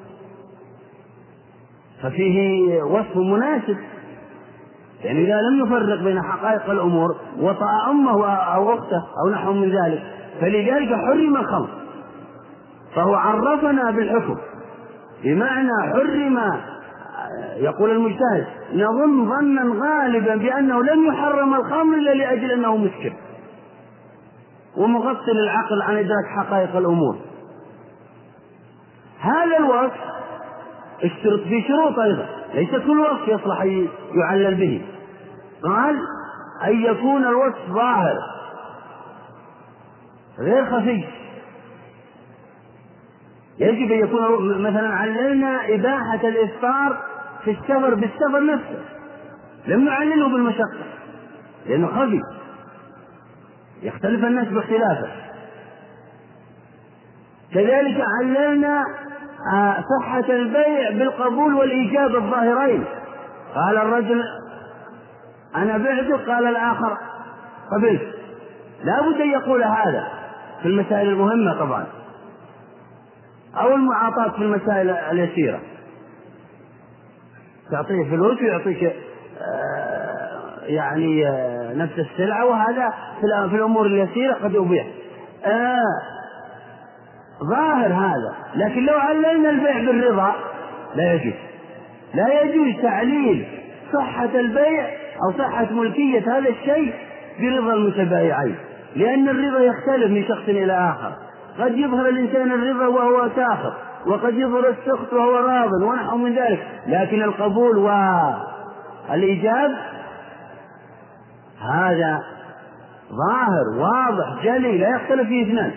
ففيه وصف مناسب. يعني إذا لم يفرق بين حقائق الأمور وطأ أمه أو أخته أو نحو من ذلك، فلذلك حرم الخمر، فهو عرفنا بالحكم، بمعنى حرم. يقول المجتهد نظن ظنا غالبا بأنه لم يحرم الخمر إلا لأجل أنه مسكر ومغطي للعقل عن إدراك حقائق الأمور. هذا الوصف اشترط فيه شروط أيضا، ليس كل وصف يصلح يعلل به. قال أن يكون الوصف ظاهر غير خفي، يجب أن يكون مثلا عللنا إباحة الإفطار في السفر بالسفر نفسه، لم نعلله بالمشقة لأنه خفي، يختلف الناس باختلافه. كذلك عللنا صحة البيع بالقبول والإيجاب الظاهرين، قال الرجل أنا بعتك، قال الآخر قبلت، لا بد أن يقول هذا في المسائل المهمة طبعا، أو المعاطاة في المسائل اليسيرة، تعطيه فلوس ويعطيك يعني نفس السلعة، وهذا في الأمور اليسيرة قد يبيع ظاهر هذا. لكن لو عللنا البيع بالرضا لا يجوز، لا يجوز تعليل صحة البيع أو صحة ملكية هذا الشيء برضا المتبايعين، لأن الرضا يختلف من شخص إلى آخر. قد يظهر الإنسان الرضا وهو ساخط، وقد يظهر السخط وهو راض ونحو من ذلك، لكن القبول والإيجاب هذا ظاهر واضح جلي لا يختلف فيه اثنان.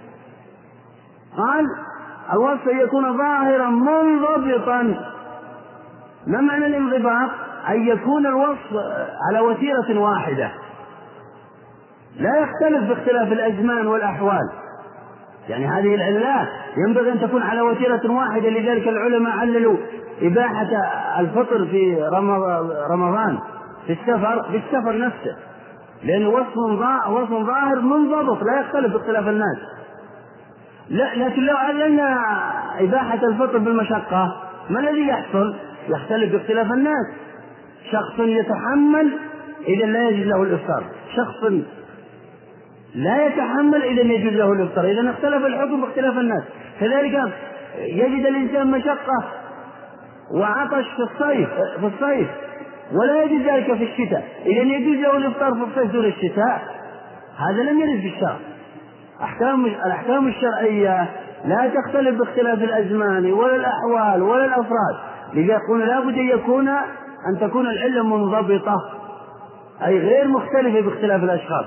قال الوصف يكون ظاهرا منضبطا. ما معنى الانضباط؟ أن يكون الوصف على وتيرة واحدة لا يختلف باختلاف الأزمان والأحوال. يعني هذه العلات ينبغي أن تكون على وتيرة واحدة، لذلك العلماء عللوا إباحة الفطر في رمضان في السفر نفسه، لأنه وصف ظاهر منضبط لا يختلف باختلاف الناس. لكن لو عللنا إباحة الفطر بالمشقة ما الذي يحصل؟ يختلف باختلاف الناس. شخص يتحمل إذا لا يجوز له الإفطار، شخص لا يتحمل إذا يجوز له الإفطار، إذا اختلف الحكم باختلاف الناس. كذلك يجد الإنسان مشقة وعطش في الصيف ولا يجوز ذلك في الشتاء، إذا يجوز له الإفطار في الصيف دون الشتاء. هذا لم يرد في الشرع. الأحكام الشرعية لا تختلف باختلاف الأزمان ولا الأحوال ولا الأفراد، لذا يقول لابد أن تكون العلة منضبطة، أي غير مختلفة باختلاف الأشخاص.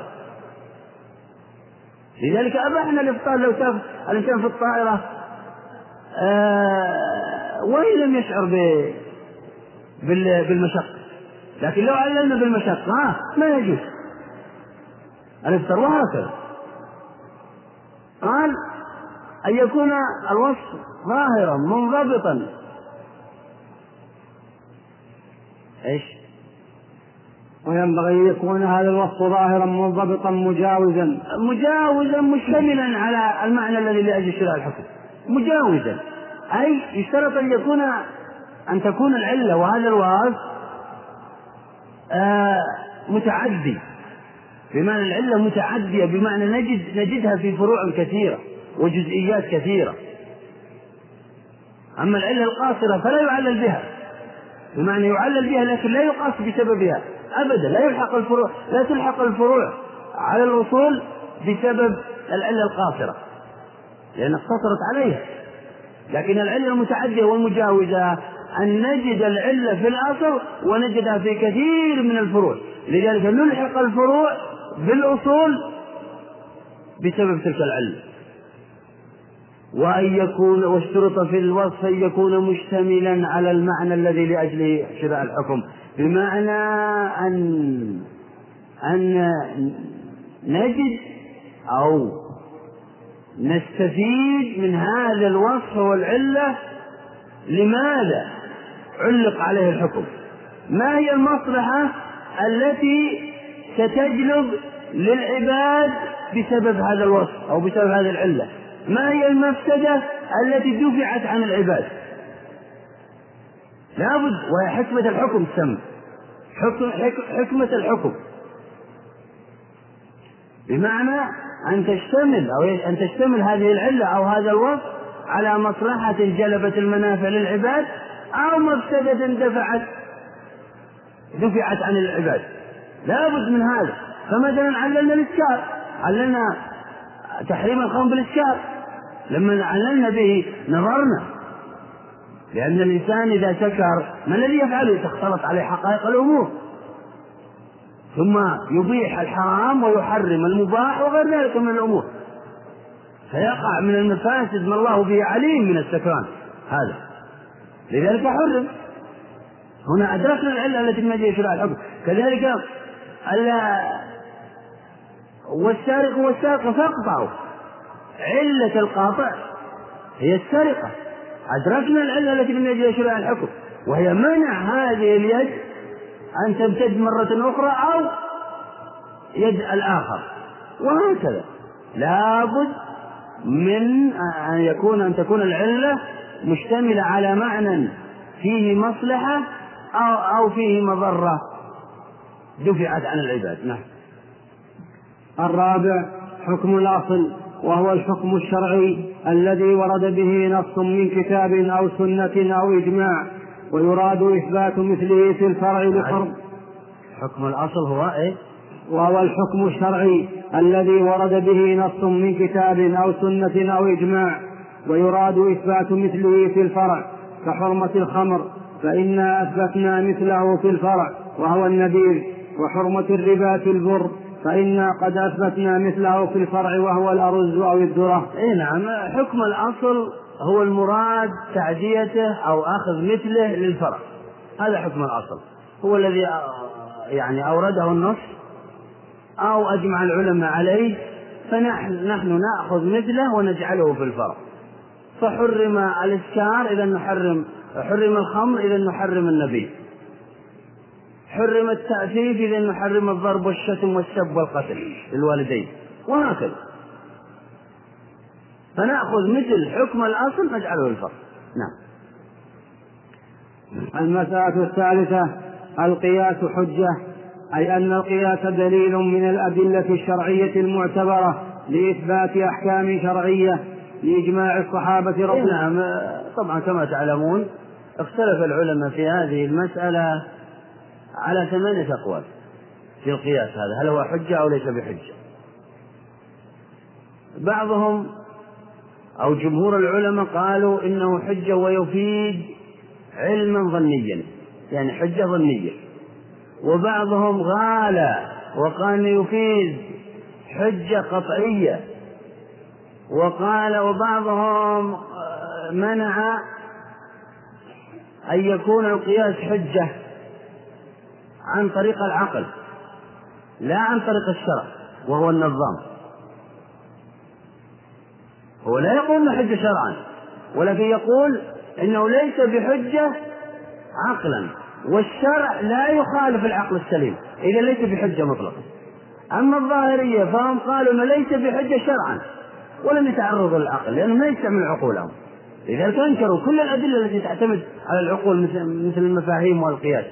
لذلك أبحنا الإفطار لو كان الإنسان في الطائرة وإن لم يشعر بالمشقة، لكن لو عللنا بالمشقة ما يجوز الإفطار. وهكذا قال أن يكون الوصف ظاهرا منضبطا. وينبغي أن يكون هذا الوصف ظاهرا منضبطا مجاوزا مشتملا على المعنى الذي لأجل شراء الحكم. مجاوزا أي يشترط أن تكون العلة وهذا الوصف متعدي، بمعنى العلة متعدية، بمعنى نجدها في فروع كثيرة وجزئيات كثيرة. أما العلة القاصرة فلا يعلل بها، بمعنى يعلل بها لكن لا يقاس بسببها أبدا، لا تلحق الفروع على الأصول بسبب العلة القاصرة لأن اقتصرت عليها. لكن العلة المتعدية والمجاوزة أن نجد العلة في الأصل ونجدها في كثير من الفروع، لذلك نلحق الفروع بالأصول بسبب تلك العلة. واشترط في الوصف أن يكون مشتملا على المعنى الذي لأجله شراء الحكم، بمعنى أن نجد أو نستفيد من هذا الوصف والعلة لماذا علق عليه الحكم، ما هي المصلحة التي ستجلب للعباد بسبب هذا الوصف أو بسبب هذه العلة، ما هي المفسدة التي دفعت عن العباد. لابد، وهي حكمة الحكم تسمى حكمة الحكم، بمعنى أن تشتمل هذه العلة أو هذا الوصف على مصلحة جلبت المنافع للعباد أو مفسدة دفعت عن العباد. لابد من هذا. فمثلا عللنا الإسكار، عللنا تحريم الخمر بالإسكار، لما عللنا به نظرنا، لأن الإنسان إذا سكر ما الذي يفعله؟ تختلط عليه حقائق الأمور، ثم يبيح الحرام ويحرم المباح وغير ذلك من الأمور، فيقع من المفاسد ما الله به عليم من السكران هذا، لذلك حرم. هنا أدركنا العلة التي من أجل شراء الحكم. كذلك والسارق فاقطعوا، علة القاطع هي السرقة، أدركنا العلة التي من أجل شراء الحكم، وهي منع هذه اليد أن تمتد مرة أخرى أو يد الآخر، وهكذا. لابد من أن تكون العلة مشتملة على معنى فيه مصلحة أو فيه مضرة دفعت عن العباد. نعم. الرابع حكم الأصل، وهو الحكم الشرعي الذي ورد به نص من كتاب أو سنة أو إجماع، ويراد إثبات مثله في الفرع لحرم. حكم الأصل هو إيه؟ وهو الحكم الشرعي الذي ورد به نص من كتاب أو سنة أو إجماع. ويراد إثبات مثله في الفرع كحرمة الخمر، فإنا أثبتنا مثله في الفرع وهو النبيذ، وحرمة الربا في البر، فإنا قد أثبتنا مثله في الفرع وهو الأرز أو الذرة. نعم، حكم الأصل هو المراد تعديته أو أخذ مثله للفرع، هذا حكم الأصل هو الذي يعني أورده النص أو أجمع العلماء عليه، فنحن نأخذ مثله ونجعله في الفرع. فحرم الإسكار إذا نحرم، حرم الخمر إذا نحرم النبيذ، حرم التأثيف إذا نحرم الضرب والشتم والسب والقتل للوالدين، وهكذا. فنأخذ مثل حكم الأصل نجعله الفرع. نعم. المسألة الثالثة: القياس حجة، أي أن القياس دليل من الأدلة الشرعية المعتبرة لإثبات أحكام شرعية لإجماع الصحابة رضي الله عنهم. نعم، طبعا كما تعلمون اختلف العلماء في هذه المسألة على 8 أقوال في القياس هذا، هل هو حجة أو ليس بحجة. بعضهم أو جمهور العلماء قالوا إنه حجة ويفيد علما ظنيا، يعني حجة ظنية. وبعضهم غالى وقال يفيد حجة قطعية، وبعضهم منع أن يكون القياس حجة عن طريق العقل لا عن طريق الشرع وهو النظام. هو لا يقول انه حجة شرعا، ولكن يقول انه ليس بحجة عقلا، والشرع لا يخالف العقل السليم، اذا ليس بحجة مطلقا. اما الظاهرية فهم قالوا انه ليس بحجة شرعا ولم يتعرضوا للعقل لانهم لا يستعملوا عقولهم، لذلك انكروا كل الادلة التي تعتمد على العقول مثل المفاهيم والقياس.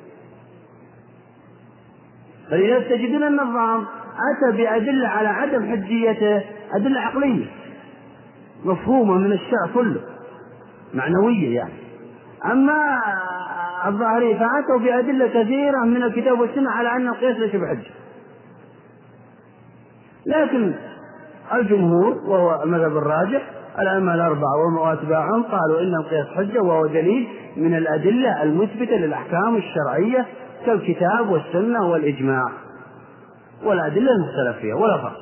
فلذا تجدون النظام أتى بأدلة على عدم حجيته، أدلة عقلية مفهومة من الشرع كله، معنوية يعني. أما الظاهرية فأتوا بأدلة كثيرة من الكتاب والسنة على أن القياس ليس بحجة. لكن الجمهور وهو المذهب الراجح الأئمة الأربعة وأتباعهم قالوا إن القياس حجة، وهو دليل من الأدلة المثبتة للأحكام الشرعية كالكتاب والسنة والإجماع والأدلة المختلف فيها ولا فرق.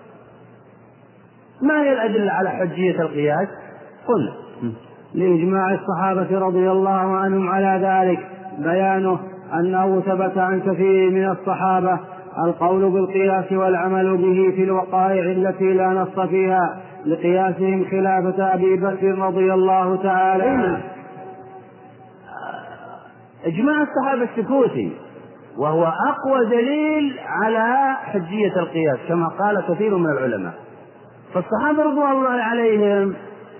ما هي الأدلة على حجية القياس؟ قلنا لإجماع الصحابة رضي الله عنهم على ذلك، بيانه أنه ثبت عن كثير من الصحابة القول بالقياس والعمل به في الوقائع التي لا نص فيها، لقياسهم خلافة أبي بكر رضي الله تعالى عنه. إجماع الصحابة السكوتي وهو أقوى دليل على حجية القياس كما قال كثير من العلماء. فالصحابة رضوان الله عليهم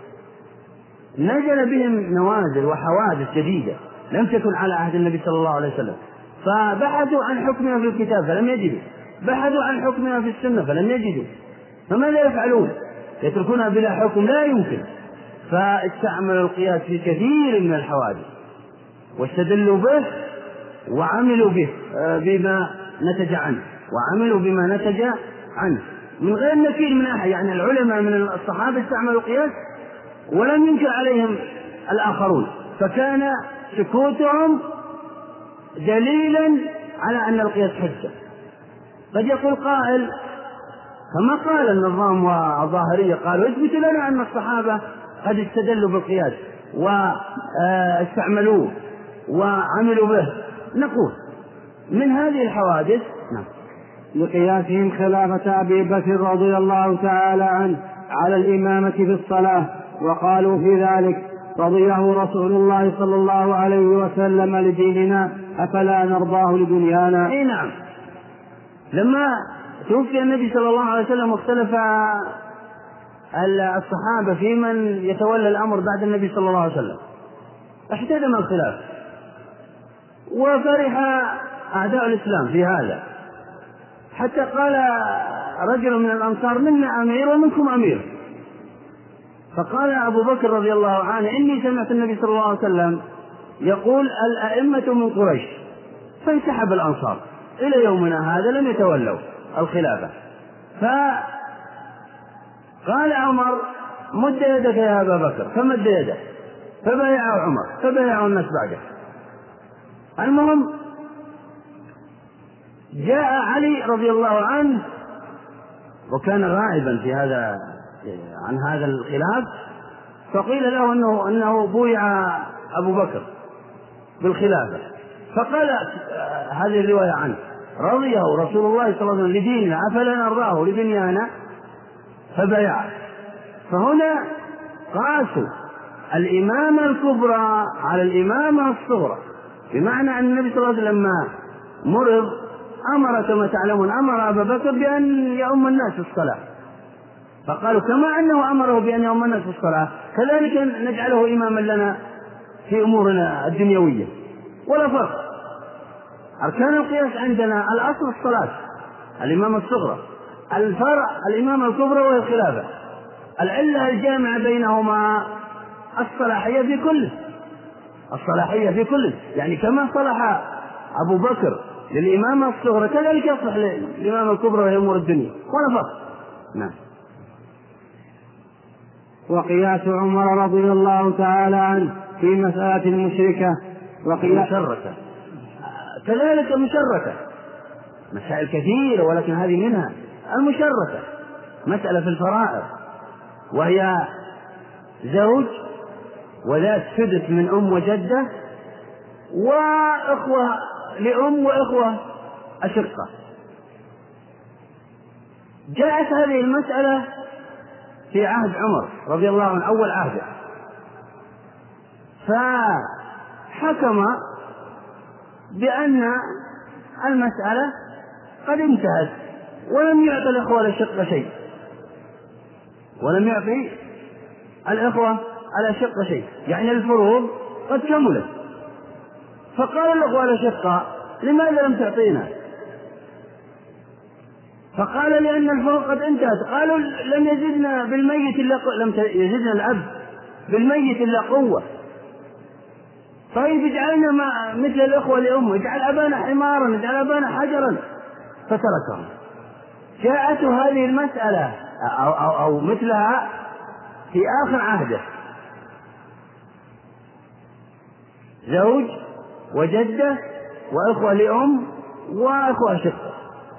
نزل بهم نوازل وحوادث جديدة لم تكن على عهد النبي صلى الله عليه وسلم، فبحثوا عن حكمها في الكتاب فلم يجدوا، بحثوا عن حكمها في السنة فلم يجدوا، فماذا يفعلون؟ يتركونها بلا حكم؟ لا يمكن. فاستعملوا القياس في كثير من الحوادث واستدلوا به وعملوا به بما نتج عنه، وعملوا بما نتج عنه من غير نكير من أحد. يعني العلماء من الصحابة استعملوا القياس ولم ينكر عليهم الآخرون، فكان سكوتهم دليلا على أن القياس حجة. قد يقول قائل كما قال النظام والظاهرية، قالوا اثبتوا لنا أن الصحابة قد استدلوا بالقياس واستعملوه وعملوا به. نقول من هذه الحوادث لقياسهم خلافة أبي بكر رضي الله تعالى عنه على الإمامة في الصلاة، وقالوا في ذلك رضيه رسول الله صلى الله عليه وسلم لديننا أفلا نرضاه لدنيانا. نعم، لما توفي النبي صلى الله عليه وسلم واختلف الصحابة في من يتولى الأمر بعد النبي صلى الله عليه وسلم، احتدم الخلاف وفرح أعداء الإسلام في هذا، حتى قال رجل من الأنصار منا أمير ومنكم أمير. فقال أبو بكر رضي الله عنه إني سمعت النبي صلى الله عليه وسلم يقول الأئمة من قريش، فانسحب الأنصار إلى يومنا هذا لم يتولوا الخلافة. فقال عمر مد يدك يا أبا بكر، فمد يده فبايعه عمر، فبايعه الناس بعده. المهم جاء علي رضي الله عنه وكان غائبا في هذا عن هذا الخلاف، فقيل له أنه بويع أبو بكر بالخلافة، فقال هذه الرواية عنه رضيه رسول الله صلى الله عليه وسلم لديننا أفلا نرضاه لدنيانا، فبايعه. فهنا قاسوا الإمامة الكبرى على الإمامة الصغرى، بمعنى أن النبي صلى الله عليه وسلم لما مرض أمر كما تعلمون أمر أبا بكر بأن يؤم الناس في الصلاة، فقالوا كما أنه أمره بأن يؤم الناس في الصلاة كذلك نجعله إماما لنا في أمورنا الدنيوية، ولا فرق. أركان القياس عندنا الأصل الصلاة الإمامة الصغرى، الفرع الإمامة الكبرى وهي الخلافة. العلة الجامعة بينهما الصلاحية في كله، الصلاحية في كله، يعني كما صلح أبو بكر للإمامة الصغرى كذلك يصلح للإمامة الكبرى وهي أمور الدنيا، ولا فرق. نعم. وقياس عمر رضي الله تعالى عنه في مسألة المشركة مشركة، كذلك مشركة، مسائل كثيرة ولكن هذه منها المشركة، مسألة في الفرائض وهي زوج وذات سدس من أم وجدة وإخوة لأم وإخوة أشقة. جاءت هذه المسألة في عهد عمر رضي الله عنه أول عهده، فحكم بأن المسألة قد انتهت ولم يعطي الإخوة الأشقة شيء، ولم يعطي الإخوة الأشقة شيء، يعني الفروض قد كملت. فقال الإخوة الأشقة لماذا لم تعطينا؟ فقال لأن الفروض قد انتهت. قالوا لم يزدنا بالميت إلا لم يزدنا العبد بالميت إلا قوة، طيب اجعلنا مثل الإخوة لأمه، اجعل أبانا حمارا، اجعل أبانا حجرا، فتركهم. جاءت هذه المسألة أو مثلها في آخر عهده، زوج وجدة وإخوة لأم وإخوة شقة.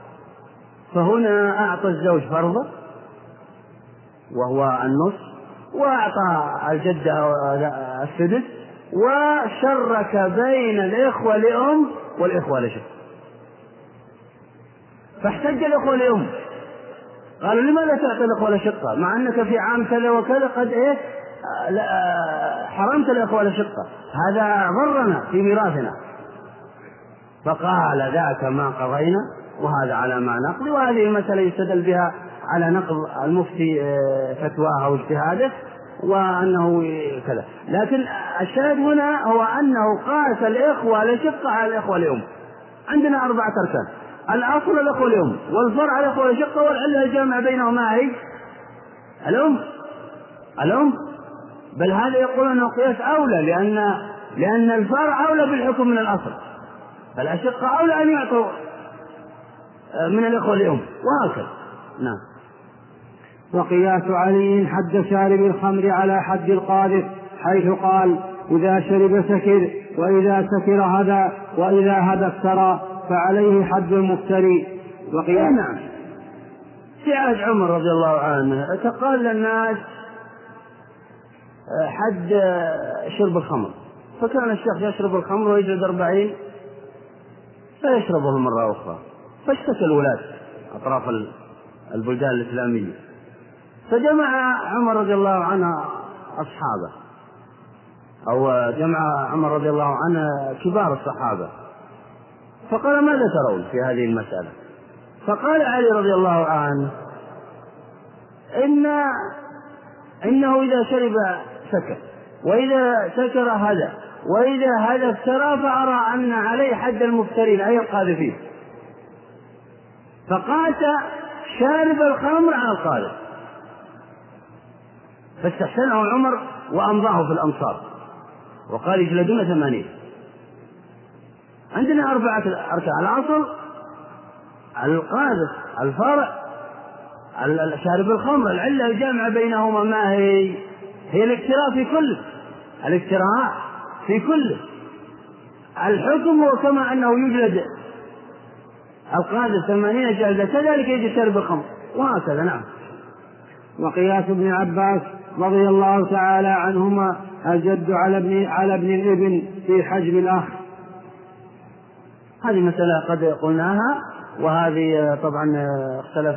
فهنا أعطى الزوج فرضه وهو النصف، وأعطى الجدة السدس، وشرك بين الإخوة لأم والإخوة لشقة. فاحتج الإخوة لأم، قالوا لماذا تعطي الإخوة لشقة مع أنك في عام كذا وكذا قد حرمت الإخوة لشقة، هذا ضرنا في ميراثنا. فقال ذاك ما قضينا وهذا على ما نقضي. وهذه المسألة يستدل بها على نقض المفتي فتواه أو اجتهاده وأنه كذا، لكن الشاهد هنا هو أنه قاس الإخوة لشقة على الإخوة لأم. عندنا 4 أركان: الأصل الإخوة لأم، والفرع الإخوة لشقة، والعلة الجامعة بينهما هي الأم. بل هذا يقول أنه قياس أولى لأن الفرع أولى بالحكم من الأصل، فالأشقة أولى أن يعطوا من الإخوة لأم، وهكذا. نعم. وقياس علي حد شارب الخمر على حد القاذف، حيث قال: إذا شرب سكر، وإذا سكر هدى، وإذا هدى افترى، فعليه حد المفتري. نعم. في عهد عمر رضي الله عنه تقال للناس حد شرب الخمر، فكان الشيخ يشرب الخمر ويجلد 40 فيشربه مرة أخرى، فاشتكى الولاة أطراف البلدان الإسلامية، فجمع عمر رضي الله عنه أصحابه، أو جمع عمر رضي الله عنه كبار الصحابة، فقال: ماذا ترون في هذه المسألة؟ فقال علي رضي الله عنه: إنه إذا شرب سكر، وإذا سكر هدى، وإذا هدى افترى، فأرى أن عليه حد المفترين أي القاذفين. فقاس شارب الخمر على القاذف، فاستحسنه عمر وأمضاه في الأمصار. وقال يجلدون 80. عندنا 4 أركان: الأصل، القاذف، الفرع، شارب الخمر. العلة الجامعة بينهما ما هي؟ هي الاكتراء في كله، الاكتراء في كله. الحكم هو كما أنه يجلد القاذف 80 جلدة كذلك يجي شارب الخمر، وهكذا. نعم. وقياس ابن عباس رضي الله تعالى عنهما الجد على ابن الابن في حجب الأخ. هذه مسألة قد قلناها، وهذه طبعا اختلف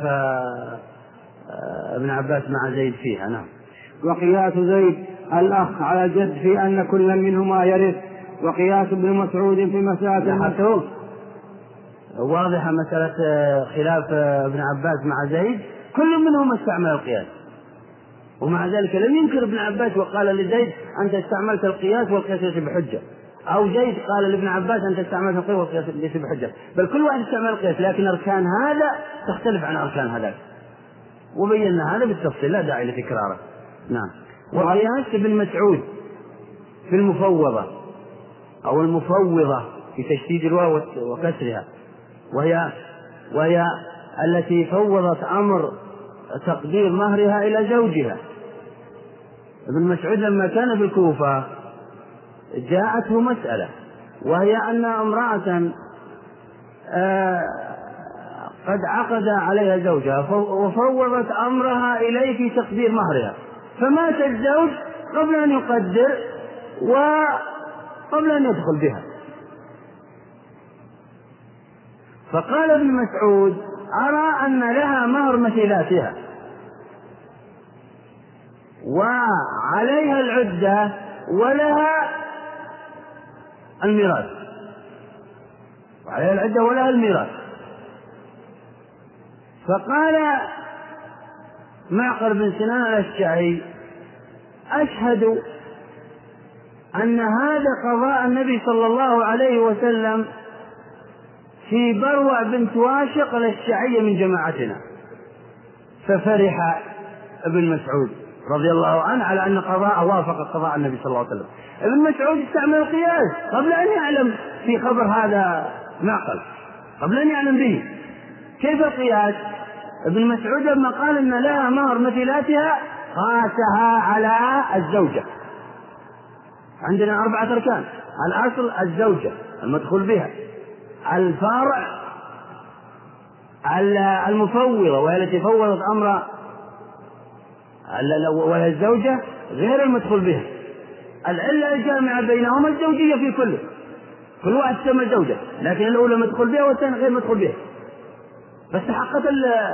ابن عباس مع زيد فيها. نعم. وقياس زيد الأخ على الجد في أن كل منهما يرث. وقياس ابن مسعود في مسألة المسعود واضحة مسألة خلاف ابن عباس مع زيد، كل منهم استعمل القياس، ومع ذلك لم ينكر ابن عباس وقال لزيد أنت استعملت القياس والقياس ليس بحجة، أو زيد قال لابن عباس أنت استعملت القياس والقياس ليس بحجة، بل كل واحد استعمل القياس، لكن أركان هذا تختلف عن أركان هذاك، وبينا هذا بالتفصيل لا داعي لتكراره. نعم. وقياس ابن مسعود في المفوضة أو المفوضة في تشديد الواو وكسرها، وهي التي فوضت أمر تقدير مهرها إلى زوجها. ابن مسعود لما كان في الكوفة جاءته مسألة، وهي أن امرأة قد عقد عليها زوجها وفوضت أمرها إليه في تقدير مهرها، فمات الزوج قبل أن يقدر وقبل أن يدخل بها. فقال ابن مسعود أرى أن لها مهر مثيلاتها وعليها العدة ولها الميراث، وعليها العدة ولها الميراث. فقال معقل بن سنان الأشجعي أشهد أن هذا قضاء النبي صلى الله عليه وسلم في بروع بنت واشق الأشجعية من جماعتنا. ففرح ابن مسعود رضي الله عنه على أن قضاء وافق قضاء النبي صلى الله عليه وسلم. ابن مسعود استعمل القياس قبل أن يعلم في خبر هذا معقل، قبل أن يعلم به. كيف القياس؟ ابن مسعود لما قال إن لها مهر مثيلاتها قاسها على الزوجة. عندنا 4 أركان: الأصل الزوجة المدخول بها، الفرع المفوضة وهي التي فوضت أمر وهي الزوجة غير المدخول بها، العلة الجامعة بينهما الزوجية في كل واحد تسمى زوجة، لكن الأولى مدخول بها والثانية غير مدخول بها، بس حقت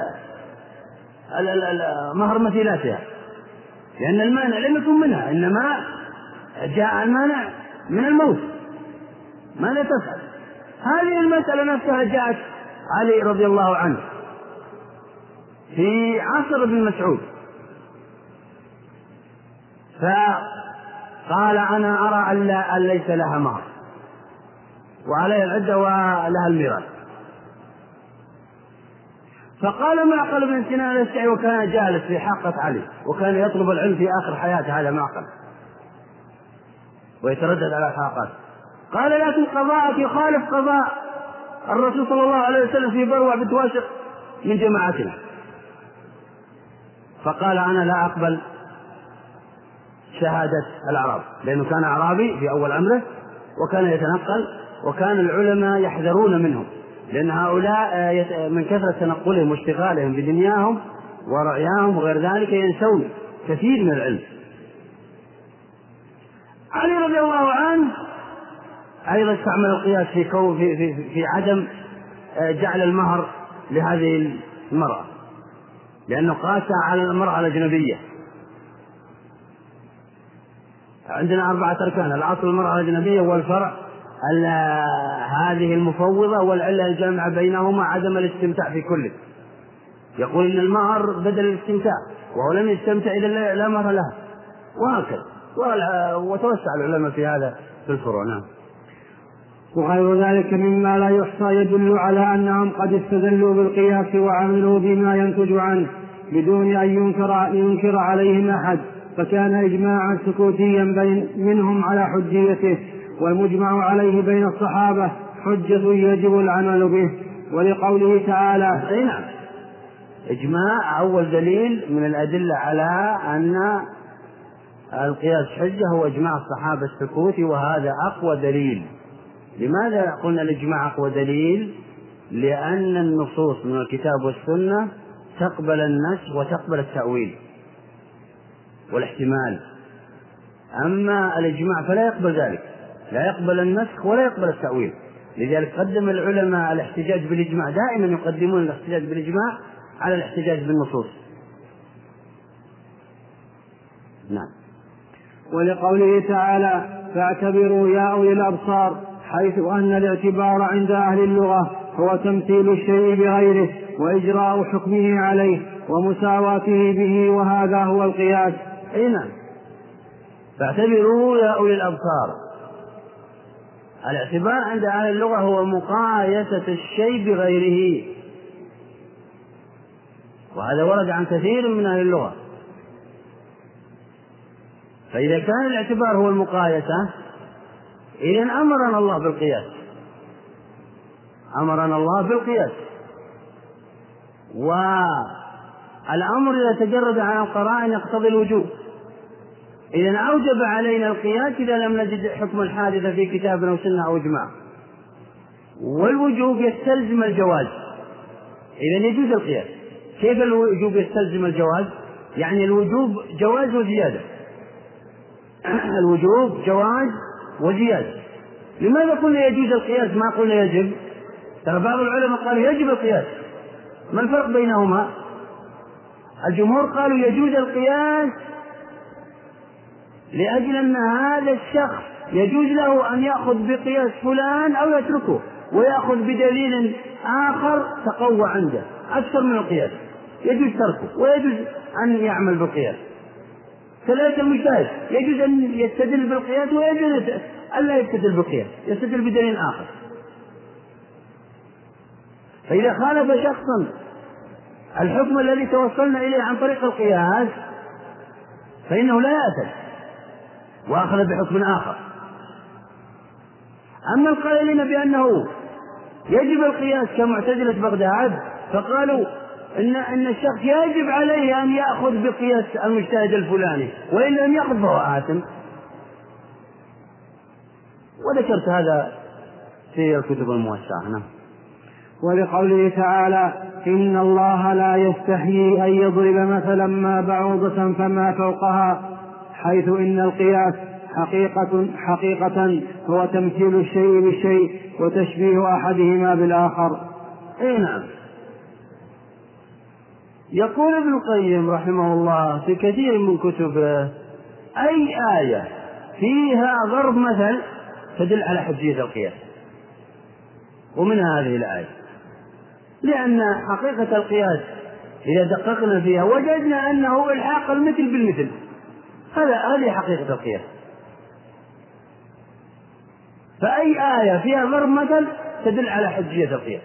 مهر مثيلاتها، لأن المانع لم يكن منها، إنما جاء المانع من الموت. ماذا تفعل؟ هذه المسألة نفسها جاءت علي رضي الله عنه في عصر ابن مسعود، فقال أنا أرى أن ليس لها مهر وعليها العدة ولها الميراث. فقال معقل بن سنان الأشجعي وكان جالس في حلقة علي وكان يطلب العلم في آخر حياته، هذا معقل ويتردد على الحلقات، قال لكن قضاءك يخالف قضاء الرسول صلى الله عليه وسلم في بروع بنت واشق من جماعتنا. فقال أنا لا أقبل شهادة الأعراب، لأنه كان أعرابي في أول أمره وكان يتنقل، وكان العلماء يحذرون منهم، لأن هؤلاء من كثرة تنقلهم واشتغالهم بدنياهم ورعياهم وغير ذلك ينسون كثير من العلم. علي رضي الله عنه أيضا استعمل القياس في عدم جعل المهر لهذه المرأة، لأنه قاس على المرأة الأجنبية. عندنا 4 أركان: الأصل المرأة الأجنبية، والفرع هذه المفوضة، والعلة الجامعة بينهما عدم الاستمتاع في كله. يقول إن المهر بدل الاستمتاع، وهو لم يستمتع إذا لا مهر لها، وهكذا. وتوسع العلماء في هذا في الفروع. نعم. وغير ذلك مما لا يحصى يدل على أنهم قد استدلوا بالقياس وعملوا بما ينتج عنه بدون أن ينكر عليهم أحد، فكان إجماعا سكوتيا منهم على حجيته، والمجمع عليه بين الصحابة حجة يجب العمل به. ولقوله تعالى نعم، إجماع أول دليل من الأدلة على أن القياس حجة هو إجماع الصحابة السكوتي، وهذا أقوى دليل. لماذا قلنا الإجماع أقوى دليل؟ لأن النصوص من الكتاب والسنة تقبل النسخ وتقبل التأويل والاحتمال، أما الإجماع فلا يقبل ذلك، لا يقبل النسخ ولا يقبل التأويل. لذلك قدم العلماء الاحتجاج بالإجماع، دائما يقدمون الاحتجاج بالإجماع على الاحتجاج بالنصوص. نعم. ولقوله تعالى فاعتبروا يا أولي الأبصار، حيث أن الاعتبار عند أهل اللغة هو تمثيل الشيء بغيره وإجراء حكمه عليه ومساواته به، وهذا هو القياس. نعم، فاعتبروا يا أولي الأبصار، الاعتبار عند أهل اللغة هو مقايسة الشيء بغيره، وهذا ورد عن كثير من أهل اللغة. فإذا كان الاعتبار هو المقايسة، إذن أمرنا الله بالقياس، أمرنا الله بالقياس. والأمر إذا تجرد عن القرائن يقتضي الوجوب، إذن أوجب علينا القياس إذا لم نجد حكم الحادث في كتاب أو سنة أو إجماع. والوجوب يستلزم الجواز، إذن يجوز القياس. كيف الوجوب يستلزم الجواز؟ يعني الوجوب جواز وزيادة، الوجوب جواز وزيادة. لماذا قلنا يجوز القياس ما قلنا يجب؟ ترى بعض العلماء قالوا يجب القياس. ما الفرق بينهما؟ الجمهور قالوا يجوز القياس لأجل أن هذا الشخص يجوز له أن يأخذ بقياس فلان أو يتركه ويأخذ بدليل آخر تقوى عنده أكثر من القياس، يجوز تركه ويجوز أن يعمل بالقياس. كذلك المجتهد يجوز أن يستدل بالقياس ويجوز ألا يستدل بالقياس، يستدل بدليل آخر. فإذا خالف شخصا الحكم الذي توصلنا إليه عن طريق القياس فإنه لا يأثم وأخذ بحكم آخر. أما القائلين بأنه يجب القياس كمعتزلة بغداد فقالوا إن الشخص يجب عليه أن يأخذ بقياس المجتهد الفلاني، وإن لم يأخذ فهو آثم. وذكرت هذا في الكتب الموسعة. ولقوله تعالى إن الله لا يستحيي أن يضرب مثلا ما بعوضة فما فوقها، حيث إن القياس حقيقة هو تمثيل الشيء بالشيء وتشبيه أحدهما بالآخر. نعم. يقول ابن القيم رحمه الله في كثير من كتبه أي آية فيها ضرب مثل تدل على حجية القياس، ومن هذه الآية، لأن حقيقة القياس إذا دققنا فيها وجدنا أنه إلحاق المثل بالمثل، هذه حقيقة القياس. فأي آية فيها ضرب مثل تدل على حجية القياس،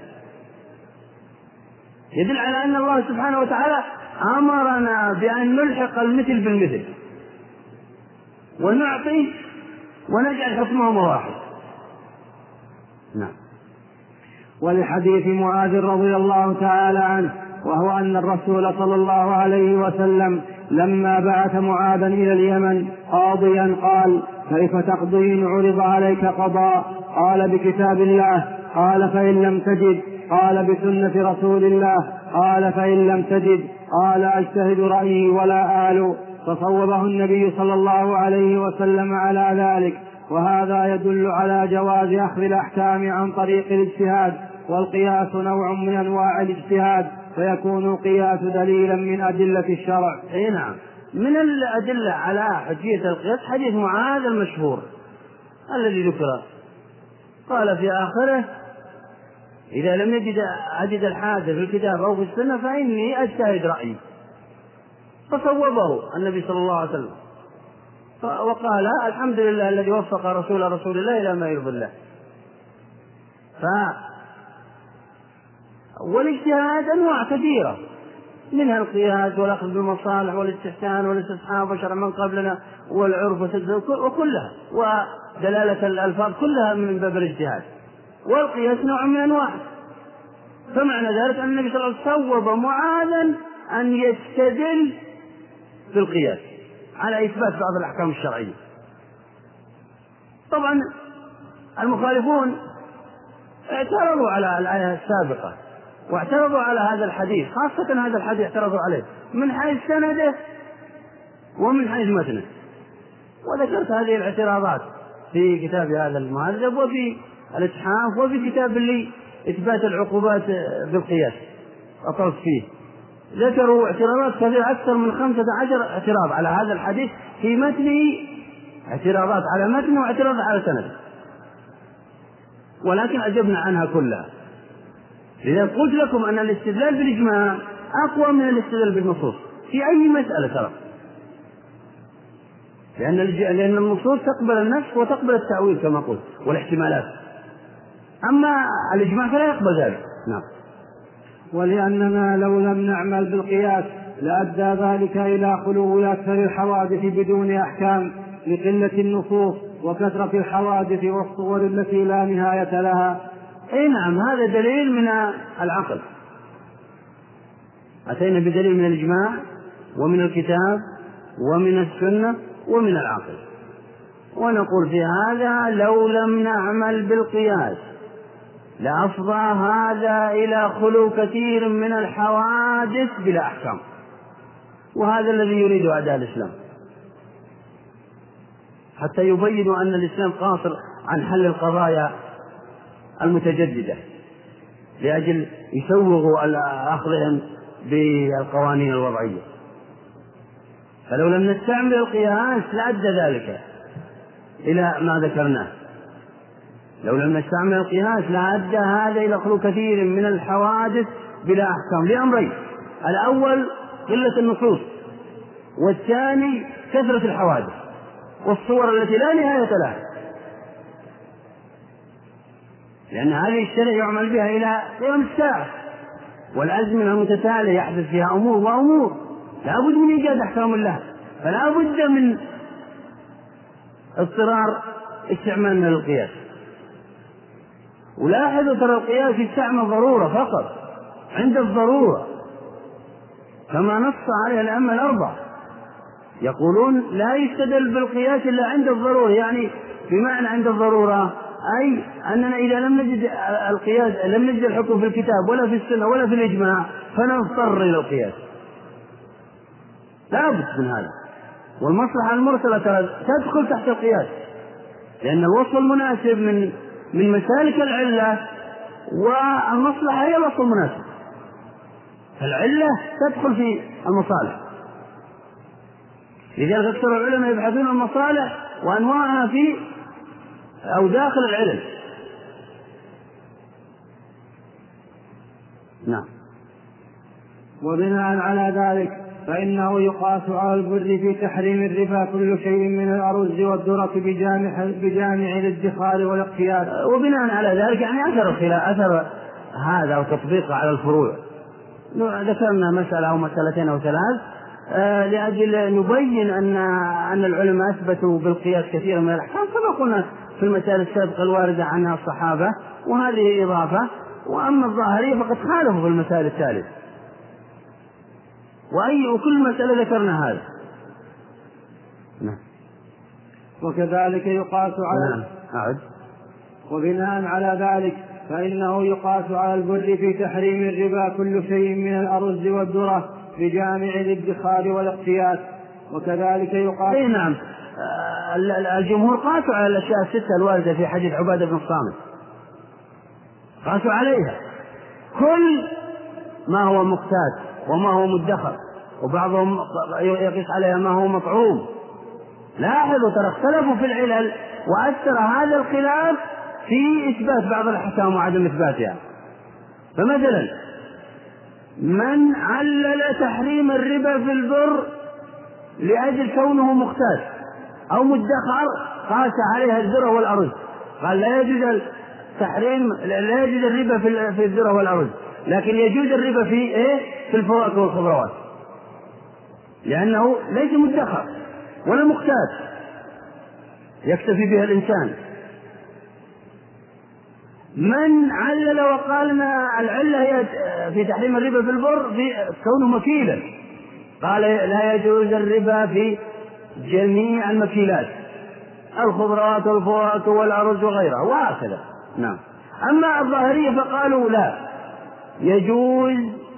يدل على أن الله سبحانه وتعالى أمرنا بأن نلحق المثل بالمثل ونعطي ونجعل حكمهما واحد. نعم. ولحديث معاذ رضي الله تعالى عنه، وهو أن الرسول صلى الله عليه وسلم لما بعث معاذا إلى اليمن قاضيا قال كيف تقضي إن عرض عليك قضاء؟ قال بكتاب الله. قال فإن لم تجد؟ قال بسنة رسول الله. قال فإن لم تجد؟ قال أجتهد رأيي ولا آل. فصوبه النبي صلى الله عليه وسلم على ذلك. وهذا يدل على جواز أخذ الأحكام عن طريق الاجتهاد، والقياس نوع من أنواع الاجتهاد، فيكون القياس دليلا من أدلة الشرع. نعم. من الأدلة على حجية القياس حديث معاذ المشهور الذي ذكر، قال في آخره إذا لم أجد الحاجة في الكتاب أو في السنة فإني أجتهد رأيي. فصوبه النبي صلى الله عليه وسلم وقال الحمد لله الذي وفق رسول الله إلى ما يرضي الله. والاجتهاد أنواع كثيرة، منها القياس والأخذ بالمصالح والاستحسان والاستصحاب وشرع من قبلنا والعرف وكلها، ودلالة الألفاظ كلها من باب الاجتهاد. والقياس نوع من أنواع. فمعنى ذلك أن النبي صلى الله عليه وسلم صوب معاذا أن يستدل بالقياس على إثبات بعض الأحكام الشرعية. طبعا المخالفون اعترضوا على الآية السابقة واعترضوا على هذا الحديث، خاصة هذا الحديث اعترضوا عليه من حيث سنده ومن حيث متنه، وذكرت هذه الاعتراضات في كتاب هذا المهذب وفي الإتحاف وفي كتاب اللي إثبات العقوبات بالقياس أطلت فيه. ذكروا اعتراضات كثيرة أكثر من 15 اعتراض على هذا الحديث في متنه، اعتراضات على متنه واعتراضات على سنده، ولكن أجبنا عنها كلها. لذلك قلت لكم أن الاستدلال بالإجماع أقوى من الاستدلال بالنصوص في أي مسألة ترى، لأن النصوص تقبل النص وتقبل التأويل كما قلت والاحتمالات، أما الإجماع فلا يقبل ذلك. نعم. ولأننا لو لم نعمل بالقياس لأدى ذلك إلى خلو أكثر الحوادث بدون أحكام لقلة النصوص وكثرة الحوادث والصور التي لا نهاية لها. أي نعم، هذا دليل من العقل. أتينا بدليل من الإجماع ومن الكتاب ومن السنة ومن العقل، ونقول في هذا لو لم نعمل بالقياس لأفضى هذا إلى خلو كثير من الحوادث بلا أحكام، وهذا الذي يريد أعداء الإسلام حتى يبينوا أن الإسلام قاصر عن حل القضايا المتجددة لأجل يسوغوا أخذهم بالقوانين الوضعية. فلو لم نستعمل القياس لأدى ذلك إلى ما ذكرناه، لو لم نستعمل القياس لأدى هذا إلى خلو كثير من الحوادث بلا أحكام لأمرين: الأول قلة النصوص، والثاني كثرة الحوادث والصور التي لا نهاية لها، لأن هذه الشرع يعمل بها إلى قيام الساعة، والأزمنة المتتالية يحدث فيها أمور وأمور لا بد من إيجاد أحكام الله، فلا بد من اضطرار استعمالنا للقياس. ولاحظوا ترى القياس يستعمل ضرورة فقط، عند الضرورة، كما نص عليه الأئمة الأربعة، يقولون لا يستدل بالقياس إلا عند الضرورة. يعني بمعنى عند الضرورة أي أننا إذا لم نجد القياس، لم نجد الحكم في الكتاب ولا في السنة ولا في الإجماع، فنضطر إلى القياس، لا بد من هذا. والمصلحة المرسلة تدخل تحت القياس، لأن الوصف المناسب من مسالك العلة، والمصلحة هي الوصف المناسب، فالعلة تدخل في المصالح. لذلك أكثر العلماء يبحثون المصالح وأنواعها في أو داخل العلل. نعم. وبناء على ذلك فإنه يقاس على البر في تحريم الربا كل شيء من الأرز والذرة بجامع الادخار والاقتياد. وبناء على ذلك يعني أثر هذا وتطبيقه على الفروع. ذكرنا مسألة أو مسألتين أو ثلاث لأجل نبين أن العلماء أثبتوا بالقياس كثيرا من الأحكام كما قلنا في المسائل السابقة الواردة عنها الصحابة، وهذه إضافة. وأما الظاهرية فقد خالفوا في المسائل الثالثة، وكل مسألة ذكرنا هذا. وكذلك يقاس على وبناء على ذلك فإنه يقاس على البر في تحريم الربا كل شيء من الأرز والذرة بجامع الادخار والاقتياد. وكذلك يقاس. نعم، الجمهور قاسوا على الأشياء الستة الواردة في حديث عبادة بن الصامت، قاسوا عليها كل ما هو مقتات وما هو مدخر، وبعضهم يقيس عليها ما هو مطعوم. لاحظوا ترى اختلفوا في العلل، وأثر هذا الخلاف في إثبات بعض الأحكام وعدم إثباتها. فمثلا من علل تحريم الربا في البر لأجل كونه مقتات أو مدخر قاس عليها الذرة والأرز، قال لا يجوز التحريم، لا يجوز الربا في الذرة والأرز، لكن يجوز الربا في إيه؟ في الفواكه والخضروات، لأنه ليس مدخر ولا مقتات يكتفي بها الإنسان. من علل وقال أن العلة هي في تحريم الربا في البر في كونه مكيلا، قال لا يجوز الربا في جميع المكيلات، الخضروات والفواكه والأرز وغيرها وهكذا. نعم. أما الظاهرية فقالوا لا يجوز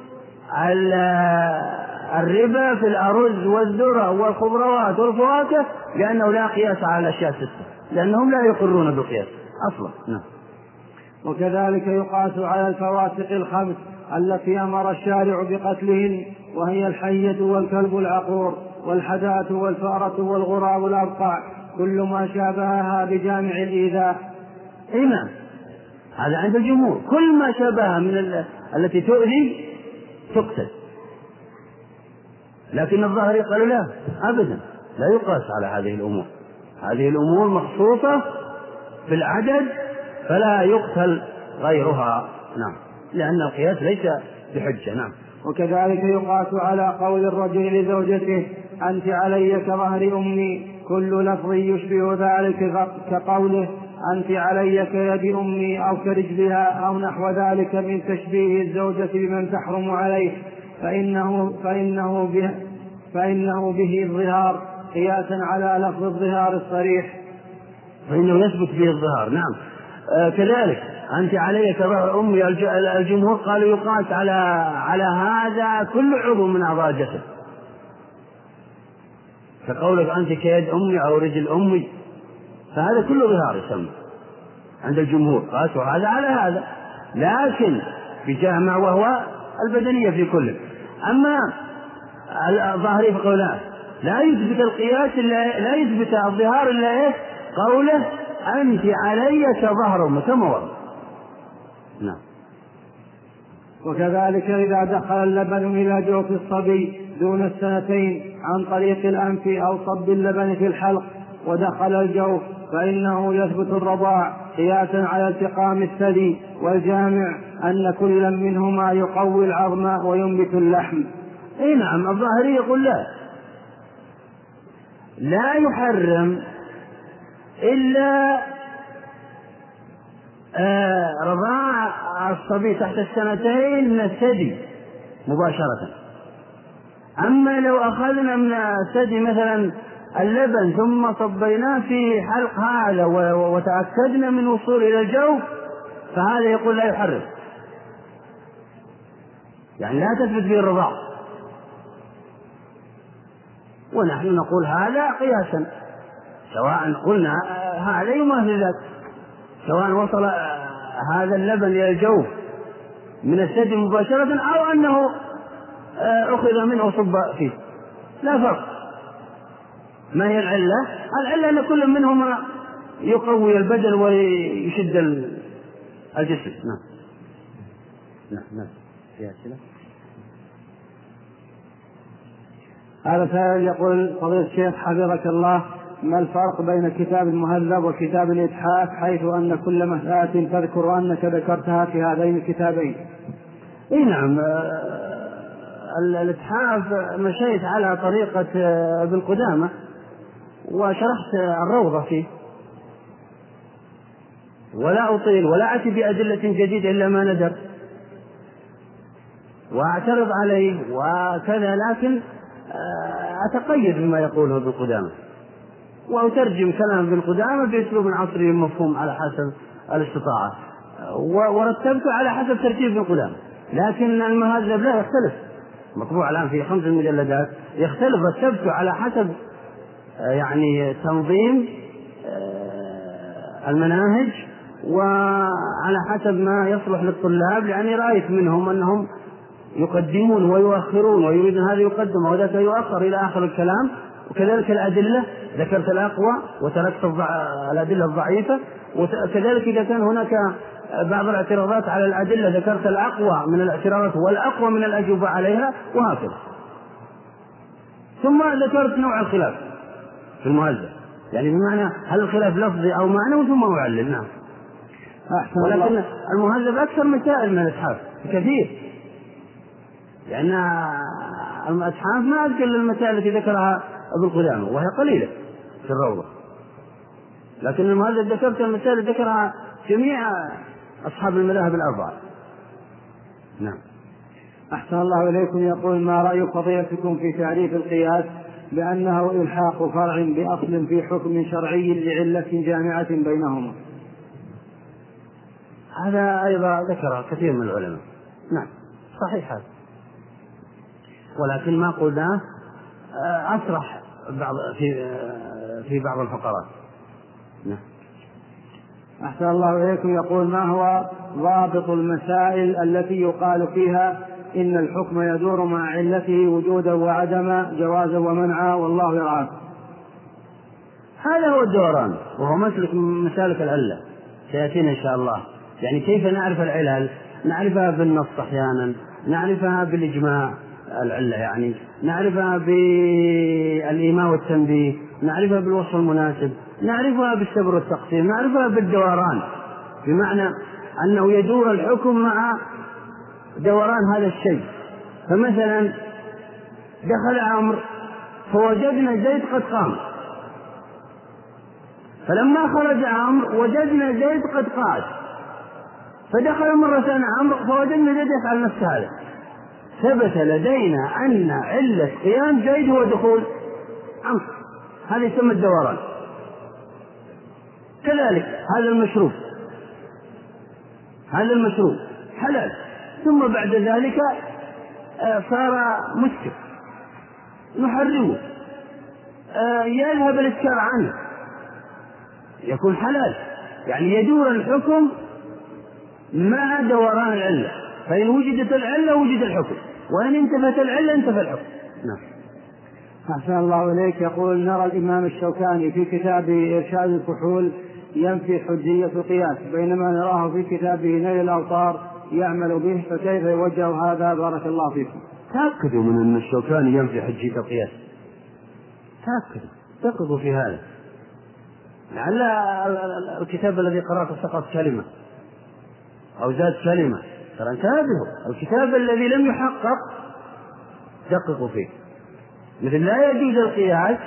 الربا في الأرز والذرة والخضروات والفواكه، لأنه لا قياس على الأشياء الستة، لأنهم لا يقرون بالقياس أصلا. نعم. وكذلك يقاس على الفواسق الخمس التي أمر الشارع بقتلهن، وهي الحية والكلب العقور والحداة والفأرة والغراب الأبقع، كل ما شابهها بجامع الإيذاء. نعم، هذا عند الجمهور، كل ما شابهها من التي تؤذي تقتل. لكن الظاهر قالوا لا أبدا، لا يقاس على هذه الأمور، هذه الأمور مخصوصة في العدد فلا يقتل غيرها. نعم، لأن القياس ليس بحجة. نعم. وكذلك يقاس على قول الرجل لزوجته أنت علي كظهر أمي، كل لفظ يشبه ذلك كقوله أنت علي كيد أمي أو كرجلها أو نحو ذلك من تشبيه الزوجة بمن تحرم عليه، فإنه به الظهار قياسا على لفظ الظهار الصريح، فإنه يثبت به الظهار. نعم. كذلك أنت علي كظهر أمي، الجمهور قالوا يقاس على هذا كل عضو من أعضاء الجسد، كقولك أنت كيد أمي أو رجل أمي، فهذا كله ظهار يسمى عند الجمهور، قاسوا هذا على هذا، لكن بجامع وهو البدنية في كله. أما الظاهري فقوله لا يثبت القياس لا يثبت الظهار إلا إيه؟ قوله أنت علي كظهر أمي كما ورد. نعم. وكذلك إذا دخل اللبن إلى جوف الصبي دون السنتين عن طريق الأنف أو صب اللبن في الحلق ودخل الجوف فإنه يثبت الرضاع قياسا على التقام الثدي، والجامع أن كل منهما يقوي العظم وينبت اللحم. نعم. الظاهري يقول لا يحرم إلا رضاع الصبي تحت السنتين من الثدي مباشرة. أما لو أخذنا من الثدي مثلا اللبن ثم صبيناه في حلق هذا وتأكدنا من وصول إلى الجوف فهذا يقول لا يحرم، يعني لا تثبت به الرضاع. ونحن نقول هذا قياسا، سواء قلنا هذا يماثل ذاك، سواء وصل هذا اللبن إلى الجوف من الثدي مباشرة أو أنه أخذ منه وصب فيه، لا فرق. ما هي العلة؟ العلة أن كل منهما يقوي البدن ويشد الجسم. نعم. نعم. في أسئلة؟ هذا سائل يقول فضيلة الشيخ حفظك الله، ما الفرق بين كتاب المهذب وكتاب الإتحاف، حيث أن كل مسألة تذكر أنك ذكرتها في هذين الكتابين؟ نعم. الإتحاف مشيت على طريقة ابن قدامة وشرحت الروضة فيه، ولا أطيل ولا أتي بأدلة جديدة إلا ما ندر وأعترض عليه وكذا، لكن أتقيد بما يقوله ابن قدامة وأترجم كلام ابن قدامة بأسلوب عصري مفهوم على حسب الاستطاعة، ورتبته على حسب ترتيب ابن قدامة. لكن المهذب لا يختلف، مطبوع الآن في 5 مجلدات، يختلف، رتبته على حسب يعني تنظيم المناهج وعلى حسب ما يصلح للطلاب، يعني رأيت منهم أنهم يقدمون ويؤخرون ويريدون هذا يقدم وذاك يؤخر إلى آخر الكلام. وكذلك الأدلة ذكرت الأقوى وتركت الأدلة الضعيفة، وكذلك إذا كان هناك بعض الاعتراضات على الأدلة ذكرت الأقوى من الاعتراضات والأقوى من الأجوبة عليها وهكذا. ثم ذكرت نوع الخلاف في المهذب، يعني بمعنى هل الخلاف لفظي أو معنوي، ثم أعلل. نعم. ولكن المهذب أكثر مسائل من الإتحاف كثير، لأن الإتحاف ما أذكر المسائل التي ذكرها ابن قدامة وهي قليلة في الروضة، لكن المهذب ذكرت المسائل التي ذكرها جميع أصحاب المذاهب الأربعة. نعم. أحسن الله إليكم. يقول: ما رأي فضيلتكم في تعريف القياس بأنه إلحاق فرع بأصل في حكم شرعي لعلة جامعة بينهما؟ هذا أيضا ذكر كثير من العلماء. نعم صحيح هذا، ولكن ما قلناه أصرح في بعض الفقرات. نعم. أحسن الله إليكم. يقول: ما هو ضابط المسائل التي يقال فيها إن الحكم يدور مع علته وجودا وعدما، جوازا ومنعا، والله يرعاه؟ هذا هو الدوران، وهو مسالك العلة سيأتينا إن شاء الله. يعني كيف نعرف العلل؟ نعرفها بالنص أحيانا، نعرفها بالإجماع العلة، يعني نعرفها بالإيماء والتنبيه، نعرفها بالوصف المناسب، نعرفها بالسبر والتقسيم، نعرفها بالدوران، بمعنى أنه يدور الحكم مع دوران هذا الشيء. فمثلا دخل عمرو فوجدنا زيد قد قام، فلما خرج عمرو وجدنا زيد قد قعد، فدخل مرة ثانية عمرو فوجدنا زيد يفعل نفس هذا. ثبت لدينا أن علة قيام زيد هو دخول عمرو، هذا يسمى الدوران. كذلك هذا المشروب حلال، ثم بعد ذلك صار مسكر نحرمه، يذهب الإسكار عنه يكون حلال. يعني يدور الحكم مع دوران العلة، فإن وجدت العلة وجد الحكم، وإن انتفت العلة انتفى الحكم. نعم. أحسن الله إليك. يقول: نرى الإمام الشوكاني في كتابه إرشاد الفحول ينفي حجية القياس، بينما نراه في كتابه نيل الأوطار يعمل به، فكيف يوجه هذا؟ بارك الله فيكم. تأكدوا من أن الشوكاني ينفي حجية القياس، تأكدوا في هذا. لعل الكتاب الذي قرأته سقط كلمة أو زاد كلمة، ترى انتبهوا. الكتاب الذي لم يحقق دققوا فيه، مثل لا يجوز القياس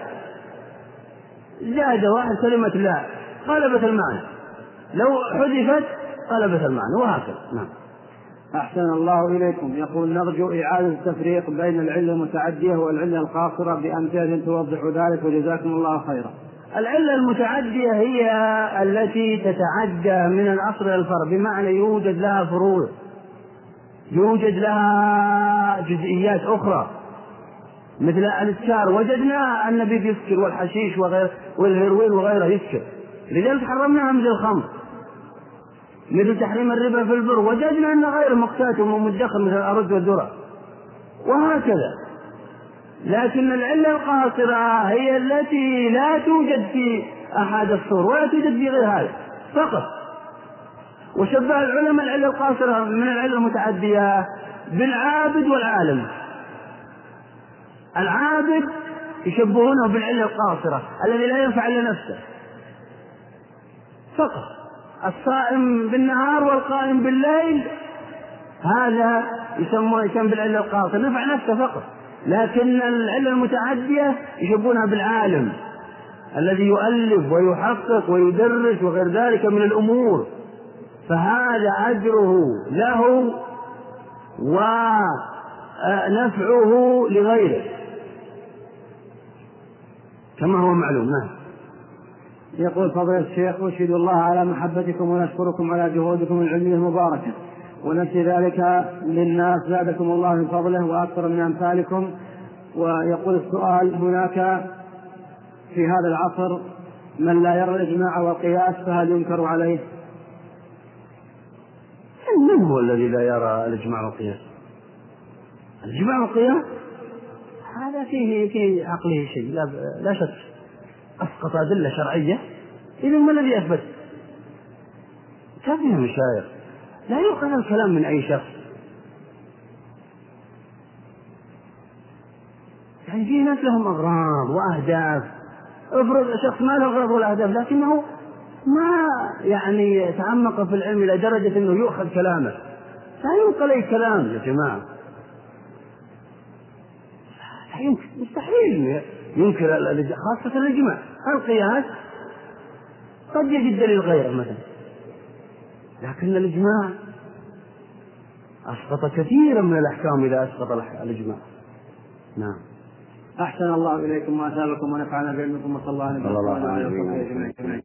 زاد واحد كلمة لا قلبت المعنى، لو حذفت قلبت المعنى، وهكذا. نعم. أحسن الله إليكم. يقول: نرجو إعادة التفريق بين العلة المتعدية والعلة القاصرة بأمثلة توضح ذلك، وجزاكم الله خيرا. العلة المتعدية هي التي تتعدى من الأصل إلى الفرع، بمعنى يوجد لها فروع، يوجد لها جزئيات أخرى، مثل الإسكار وجدنا النبيذ يسكر، والحشيش والهيروين وغيره يسكر، لذلك حرمناها مثل الخمر. مثل تحريم الربا في البر وجدنا أن غير مقتات ومدخر مثل الأرز والذرة، وهكذا. لكن العلة القاصرة هي التي لا توجد في أحد الصور ولا توجد في غير هذا فقط. وشبه العلماء العلة القاصرة من العلة المتعدية بالعابد والعالم. العابد يشبهونه بالعلة القاصرة الذي لا ينفع إلا نفسه فقط، الصائم بالنهار والقائم بالليل، هذا يسمى بالعلة القاصرة، نفع نفسه فقط. لكن العلة المتعدية يشبهونها بالعالم الذي يؤلف ويحقق ويدرس وغير ذلك من الأمور، فهذا أجره له ونفعه لغيره كما هو معلوم. يقول: فضيلة الشيخ، أشهد الله على محبتكم ونشكركم على جهودكم العلمية المباركة، ونفي ذلك للناس زادكم الله من فضله وأكثر من أمثالكم. ويقول السؤال: هناك في هذا العصر من لا يرى الإجماع والقياس، فهل ينكر عليه؟ من هو الذي لا يرى الإجماع والقياس؟ الإجماع والقياس هذا فيه عقله شيء لا شك، أسقط أدلة شرعية. إذن ما الذي أثبت؟ كافي المشايخ، لا يؤخذ الكلام من أي شخص. يعني في ناس لهم أغراض وأهداف، افرض شخص ما له أغراض ولا أهداف لكنه ما يعني تعمق في العلم إلى درجة أنه يؤخذ كلامه، لا ينقل أي كلام يا جماعة، مستحيل ينكر خاصة الإجماع. القياس قد يجد دليل غيره مثلا، لكن الإجماع أسقط كثيرا من الأحكام إذا أسقط الإجماع. نعم. أحسن الله إليكم وأثابكم ونفعنا بعلمكم وصلى الله عليه وسلم.